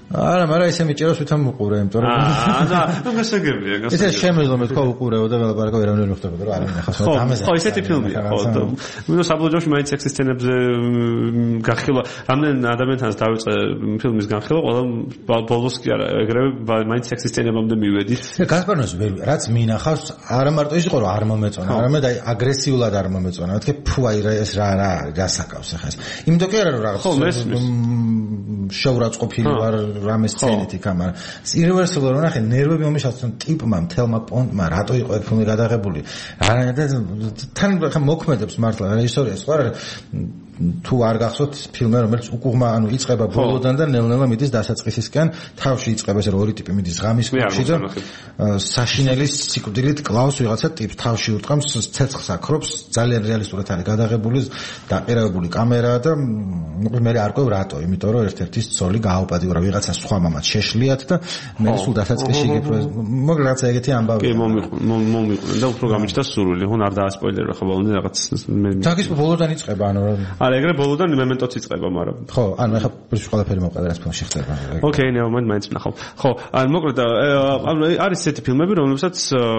არა, მაგრამ ისე მიჭიროს ვითომ უყურე, იმიტომ რომ აა, და გასაგებია, გასაგებია. ესე შემეძლო მე თქვა უყურეო და ველაპარაკო ვერავინ ვერ მოხდებოდა რომ არ მინახავს და ამაზე. ხო, ესეთი ფილმია, ხო. მინდა საბოლოოში მაინც სექსის სცენებზე განხილვა, რამდენ ადამიანთანაც დავიწყე ფილმის განხილვა, ყველა ბოლოს კი არა, ეგრევე მაინც სექსის სცენებამდე მივედი. გასპარნოს ვერ რაც მინახავს, არა მარტო ის იყო რომ არ მომეწონა, არამედ აი აგრესიულად არ მომეწონა. მეთქე ფუ აი ეს რა რა გასაკავს ახლა ეს. იმიტომ კი არა რომ რაღაც შეურაცხყოფილი ვარ რამე სცენით იქ, მაგრამ universal რომ ნახე ნერვები მომიშალს ტიპმა მთელმა პონტმა რატო იყო ეს ფილმი გადაღებული. არა და თან ხა მოქმედებს მართლა რეჟისორია სხვა თუ არ გახსოვთ ფილმი რომელიც უკუღმა ანუ იწყება ბოლოდან და ნელ-ნელა მიდის დასაწყისისკენ თავში იწყება ეს ორი ტიპი მიდის ღამის კლუბში და საშინელი სიკვდილით კლავს ვიღაცა ტიპს თავში უტყამს ცეცხლს აკრობს ძალიან რეალისტურად არის გადაღებული დაყირავებული კამერა და მე არ ყვევ რატო იმიტომ რომ ერთ-ერთი ცოლი გააუპატიურა ვიღაცა სხვა მამაც შეშლიათ და მე სულ დასაწყისში გიფრო მოგ რაღაცა ეგეთი ამბავი კი მომიყვნენ და უფრო გამიჩნდა სურვილი ხო არ დაასპოილერო ხო ბოლომდე რაღაც მე თაკის ბოლოდან იწყება ანუ არა ეგრე ბოლოდან მემენტოც იწყება მაგრამ ხო ანუ ეხლა ყველაფერი მოყვა რა თქმა შეხდება ოკეი ნეო მან მაინც ნახავ ხო ანუ მოკლედ ანუ არის ესეთი ფილმები რომლებსაც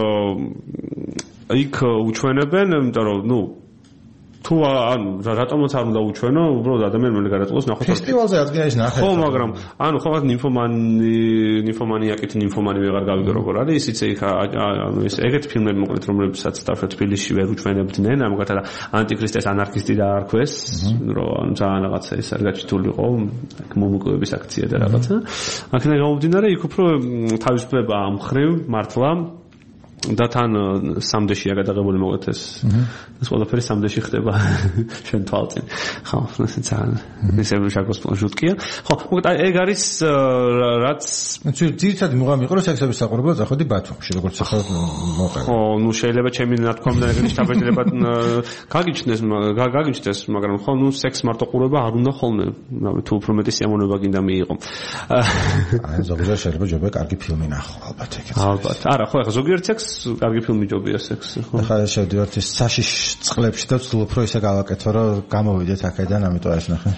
იქ უჩვენებენ იმიტომ რომ ნუ თუ ანუ რატომაც არ უნდა უჩვენო უბრალოდ ადამიანები გადაწყვეტს ნახოთ ფესტივალზე ადგილი არის ნახეთ ხო მაგრამ ანუ ხო ნიმფომანი ნიმფომანიაკით ნიმფომანი ვეღარ გავიგე როგორ არის ისიც იქ ანუ ეს ეგეთი ფილმები მოკლედ რომლებსაც თავშე თბილისში ვერ უჩვენებდნენ ამგვარად და ანტიქრისტეს ანარქისტი დაარქვეს რომ ანუ ძალიან რაღაცა ის არ გაჩიტულიყო აქ მომოკვების აქცია და რაღაცა აქედან გამომდინარე იქ უფრო თავისუფლება ამ ხრივ მართლა და თან სამდეშია გადაღებული მოკლედ ეს ეს ყველაფერი სამდეში ხდება შენ თვალწინ ხო ძალიან ისე შაკოს ჟუტკია ხო მოკლედ ეგ არის რაც ძირითადი მუღამი იყო რომ სექსების საყურებლად წახვედი ბათუმში როგორც ახლა მოყვა ხო ნუ შეიძლება ჩემი ნათქვამი და ეგრეთი შთაბეჭდილება გაგიჩნდეს გაგიჩნდეს მაგრამ ხო ნუ სექს მარტო ყურება არ უნდა ხოლმე თუ უფრო მეტი სიამოვნება გინდა მიიღო აი ზოგადად შეიძლება ჯობია კარგი ფილმი ნახო ალბათ ეგეც ალბათ არა ხო ახლა ზოგიერთ სექს კარგი ფილმი ჯობია სექსი ხო ახლა შევდივართ ის საშიშ წყლებში და ვცდილობ რომ ისე გავაკეთო რომ გამოვიდეთ აქედან ამიტომ ეს ნახე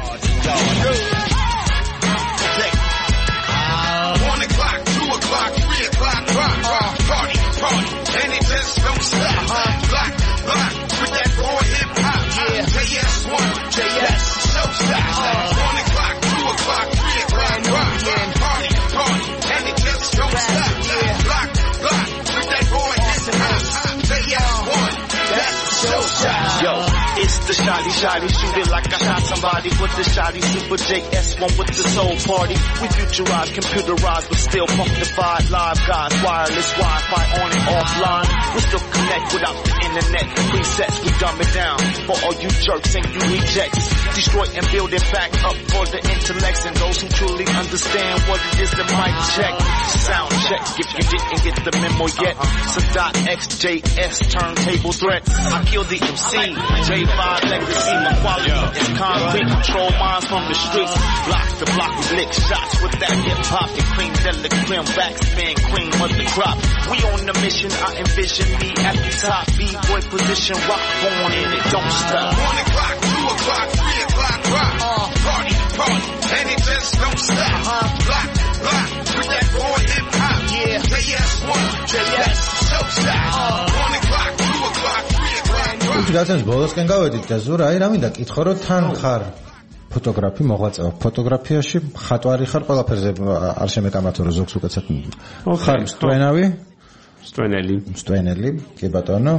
The shotty, shotty, shoot it like I shot somebody with the shotty Super J S one with the soul party. We futurized, computerized, but still functified. Live guys, wireless Wi-Fi on and offline. We still connect without the internet. Presets, we dumb it down for all you jerks and you rejects. Destroy and build it back up for the intellects and those who truly understand what it is that might check. Sound check if you didn't get the memo yet. So dot X J S turntable threats. I kill the M C. J five legacy, my quality is concrete. Control minds from the streets. Block to block, we lick shots with that hip hop. And cream delicacy, backspin, cream of the crop. We on the mission, I envision me at the top. B-boy position, rock born in it, don't stop. One o'clock, two o'clock, three o'clock, rock. Uh, party, party, and it just don't stop. Uh, block, block, with that boy hip hop. Yeah, J S one, J S, so stop. Uh, one o'clock, two o'clock, three o'clock, rock. გაცემს ბოლოსკენ გავედით და ზურა აი რა მინდა კითხო რომ თან ხარ ფოტოგრაფი მოღვაწეო ფოტოგრაფიაში ხატვარი ხარ ყველაფერზე არ შემეკამათო რომ ზოგს უკაცად ხარ სტვენავი სტვენელი სტვენელი კი ბატონო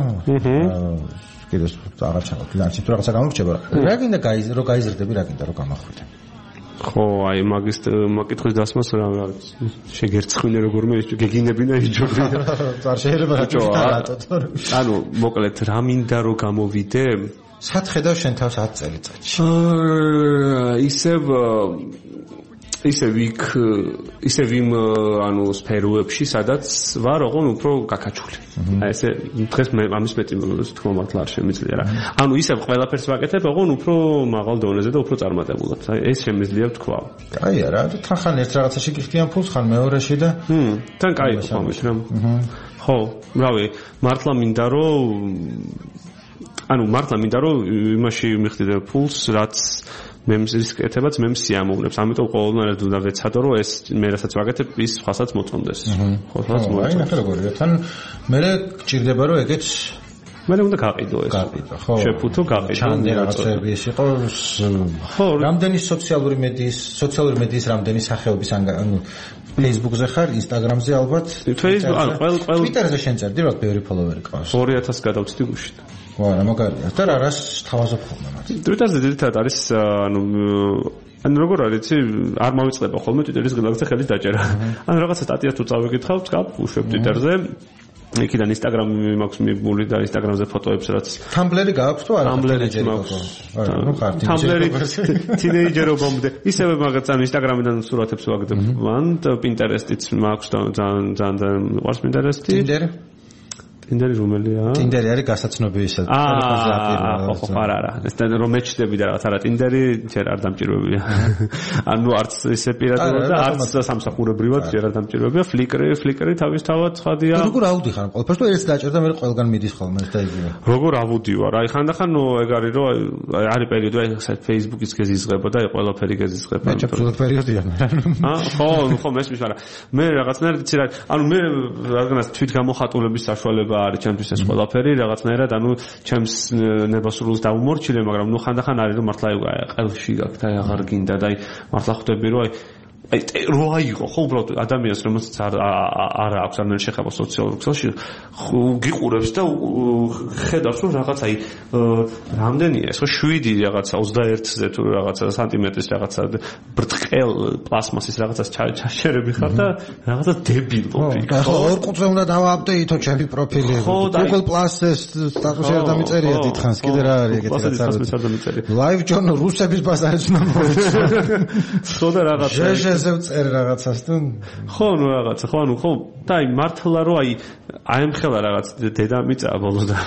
კიდე აღარ ჩავთ ლანჩი თუ რაღაცა გამორჩება რა გინდა გაიზ რო გაიზრდები რა გინდა რომ გამახვიდე ხო აი მაგის მაკითხვის დასმას რა არის შეგერცხვილე როგორმე ის გეგინებინა ის ჯობია არ შეიძლება რატო ანუ მოკლედ რა მინდა რომ გამოვიდე სათხედავ შენ თავს ათ წელიწადში ისევ ისევ იქ ისევ იმ ანუ სფეროებში სადაც ვარ ოღონ უფრო გაკაჩული აი ესე დღეს მე ამის მეტი თქმა მართლა არ შემიძლია რა ანუ ისევ ყველაფერს ვაკეთებ ოღონ უფრო მაღალ დონეზე და უფრო წარმატებულად აი ეს შემიძლია ვთქვა კაია რა თან ხან ერთ რაღაცაში გიხდიან ფულს ხან მეორეში და ჰმ თან კაი ხომის რა ხო რავი მართლა მინდა რომ ანუ მართლა მინდა რომ იმაში მიხდიდე ფულს რაც მემსის კეთებაც მემს სიამოვნებს. ამიტომ ყოველდღიურად უნდა ვეცადო, რომ ეს მე რასაც ვაკეთებ, ის სხვასაც მოწონდეს. ხო, სხვასაც მოწონდეს. აი, ნახე როგორია. თან მე გჭირდება რომ ეგეც მე უნდა გაყიდო ეს. გაყიდო, ხო. შეფუთო გაყიდო. ჩანდი რაღაცები ის იყო. ხო, რამდენი სოციალური მედიის, სოციალური მედიის რამდენი სახეობის ანუ Facebook-ზე ხარ, Instagram-ზე ალბათ. Facebook, ანუ ყველ ყველ Twitter-ზე შენ წერდი, რა ბევრი ფოლოვერი ყავს. ორი ათას გადავწდი გუშინ. ხო, რა მაგარია. და რა რას თავაზობ ხოლმე მათ. Twitter-ზე ძირითადად არის ანუ ანუ როგორ არის იცი არ მოვიწყდება ხოლმე Twitter-ის გლაგზე ხელის დაჭერა. ანუ რაღაცა სტატიას თუ წავიკითხავ, ვსკავ, უშვებ Twitter-ზე. იქიდან Instagram-ი მაქვს მიბული და Instagram-ზე ფოტოებს რაც Tumblr-ი გააქვს თუ არა? Tumblr-ი მაქვს. ანუ ხარ Tumblr-ი თინეიჯერობამდე. ისევე მაგაც ან Instagram-იდან სურათებს ვაგდებ. ან Pinterest-იც მაქვს და ძალიან ძალიან ვარს Pinterest-ი. Tinder-ი? Tinder-ი რომელია? Tinder-ი არის გასაცნობი ისე ტელეფონზე აპირება. ხო, ხო, არა, არა. ეს რომ მეჩდები და რაღაც არა Tinder-ი ჯერ არ დამჭირვებია. ანუ არც ისე პირადულად და არც სამსახურებრივად ჯერ არ დამჭირვებია. Flickr-ი, Flickr-ი თავისთავად ცხადია. როგორ ავდიხარ ყველაფერს თუ ერთ დაჭერდა მე ყველგან მიდის ხოლმე და იგივე. როგორ ავუდივარ? აი ხანდახან ეგ არის რომ არის პერიოდი აი Facebook-ის გეზიზღება და ყველაფერი გეზიზღება. მე ჩაფრთხილ პერიოდია მე. აა ხო, ხო მესმის, მაგრამ მე რაღაცნაირად იცი რა, ანუ მე რაღაცნაირად თვით გამოხატულების საშუალება არის ჩემთვის ეს ყველაფერი რაღაცნაირად ანუ ჩემს ნებასრულს დაუმორჩილე მაგრამ ნუ ხანდახან არის რომ მართლა ყელში გაქვს და აღარ გინდა და აი მართლა ხვდები რომ აი აი რო აიღო ხო უბრალოდ ადამიანს რომელსაც არ არ აქვს არნაირი შეხება სოციალურ ქსელში გიყურებს და ხედავს რომ რაღაც აი რამდენია ეს ხო შვიდი რაღაცა ოცდაერთზე თუ რაღაცა სანტიმეტრის რაღაცა ბრტყელ პლასმასის რაღაცას ჩაშერები ხარ და რაღაცა დებილობი ხო ორ ყუთზე უნდა დავაპდეითო ჩემი პროფილი Google Plus-ს სტატუსი არ დამიწერია დიდხანს კიდე რა არის ეგეთი რაღაცა Live Journal რუსების ბაზარიც უნდა მოვიწვი ხო და რაღაცა ესე წერ რაღაცას თუ ხო ნუ რაღაცა ხო ანუ ხო და აი მართლა რომ აი აემხელა რაღაც დედამიწა ბოლოს და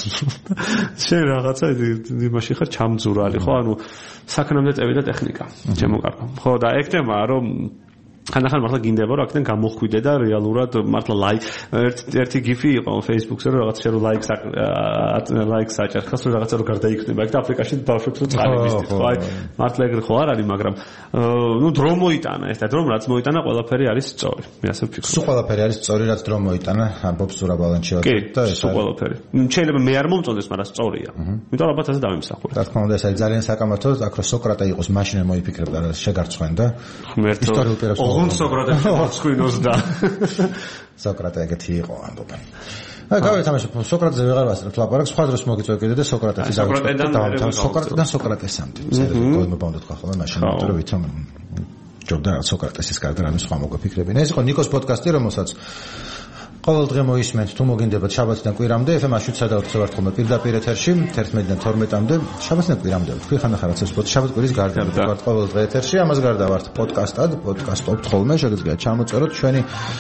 შენ რაღაცა იმაში ხარ ჩამძურალი ხო ანუ საქმემდე წევი და ტექნიკა ჩემო კარგო ხო და ეგ თემაა რომ ხანდახან მართლა გინდება რომ აქედან გამოხვიდე და რეალურად მართლა ლაი ერთი გიფი იყო Facebook-ზე რომ რაღაც შერო ლაიქს ლაიქს აჭერხას რომ რაღაცა რო გარდაიქნება ეგ და აფრიკაში ბავშვებს რო წყალი მისდით ხო აი მართლა ეგრე ხო არ არის მაგრამ ნუ დრო მოიტანა ეს და დრო რაც მოიტანა ყველაფერი არის სწორი მე ასე ვფიქრობ სულ ყველაფერი არის სწორი რაც დრო მოიტანა ამბობს ზურაბალანჩევაძე და ეს სულ ყველაფერი შეიძლება მე არ მომწონდეს მაგრამ სწორია იმიტომ ალბათ ასე დავიმსახურე რა თქმა უნდა ეს არის ძალიან საკამათო აქ რო სოკრატე იყოს მაშინ მოიფიქრებდა რა შეგარცხვენ და ისტორიულ პირებს ოღონდ სოკრატეს მოწყვინოს და სოკრატე ეგეთი იყო ამბობენ. აი გავეთამაშე სოკრატეზე ვეღარ ვასწრებ ლაპარაკს, სხვა დროს მოგიწევ კიდე და სოკრატესი დავთვალე. სოკრატედან სოკრატესამდე. მოგმობავდოთ ხოლმე მაშინ რომ ვიცომ ჯობდა სოკრატესის გარდა რამე სხვა მოგაფიქრებინა. ეს იყო ნიკოს პოდკასტი, რომელსაც ყოველ დღე მოისმენთ თუ მოგინდებათ შაბათიდან კვირამდე ეფ ემ შვიდ სადაოთხზე ვართ ხოლმე პირდაპირ ეთერში თერთმეტიდან თორმეტამდე შაბათიდან კვირამდე ვთქვი ხანდახან რაც ეს შაბათ კვირის გარდა ვართ ყოველ დღე ეთერში ამას გარდა ვართ პოდკასტად პოდკასტობთ ხოლმე შეგიძლიათ ჩამოწეროთ ჩვენი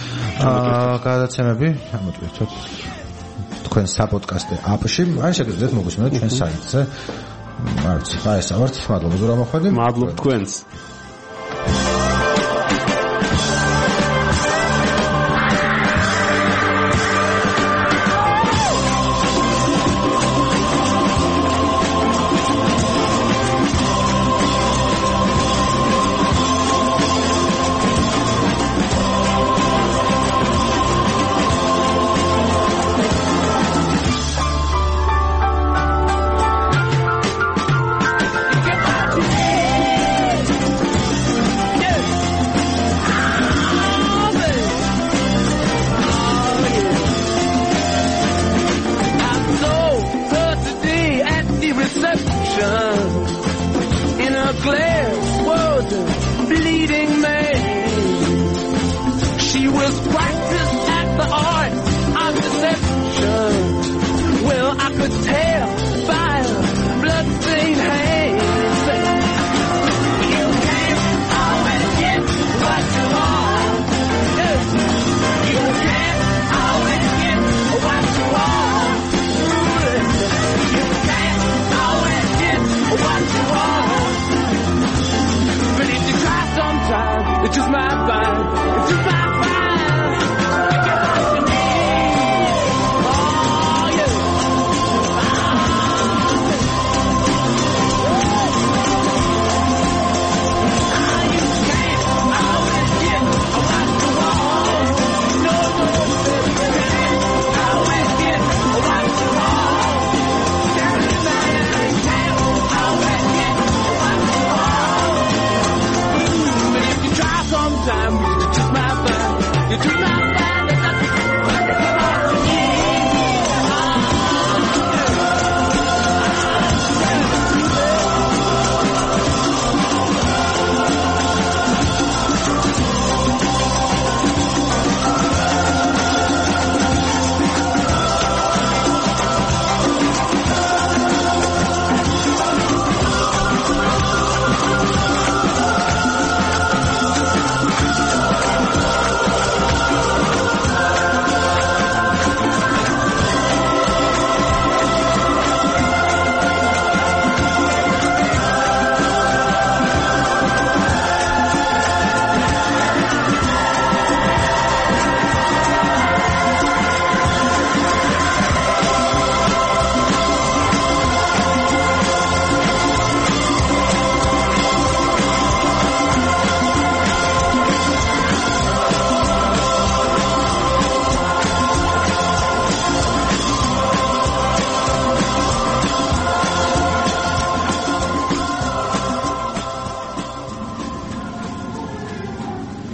გადაცემები ამოტვირთოთ თქვენ საპოდკასტე აპში ან შეგიძლიათ მოგვისმენოთ ჩვენ საიტზე არც ხა ესა ვართ მადლობა ზურაბ მოხვედი მადლობ თქვენს Bleeding man, she was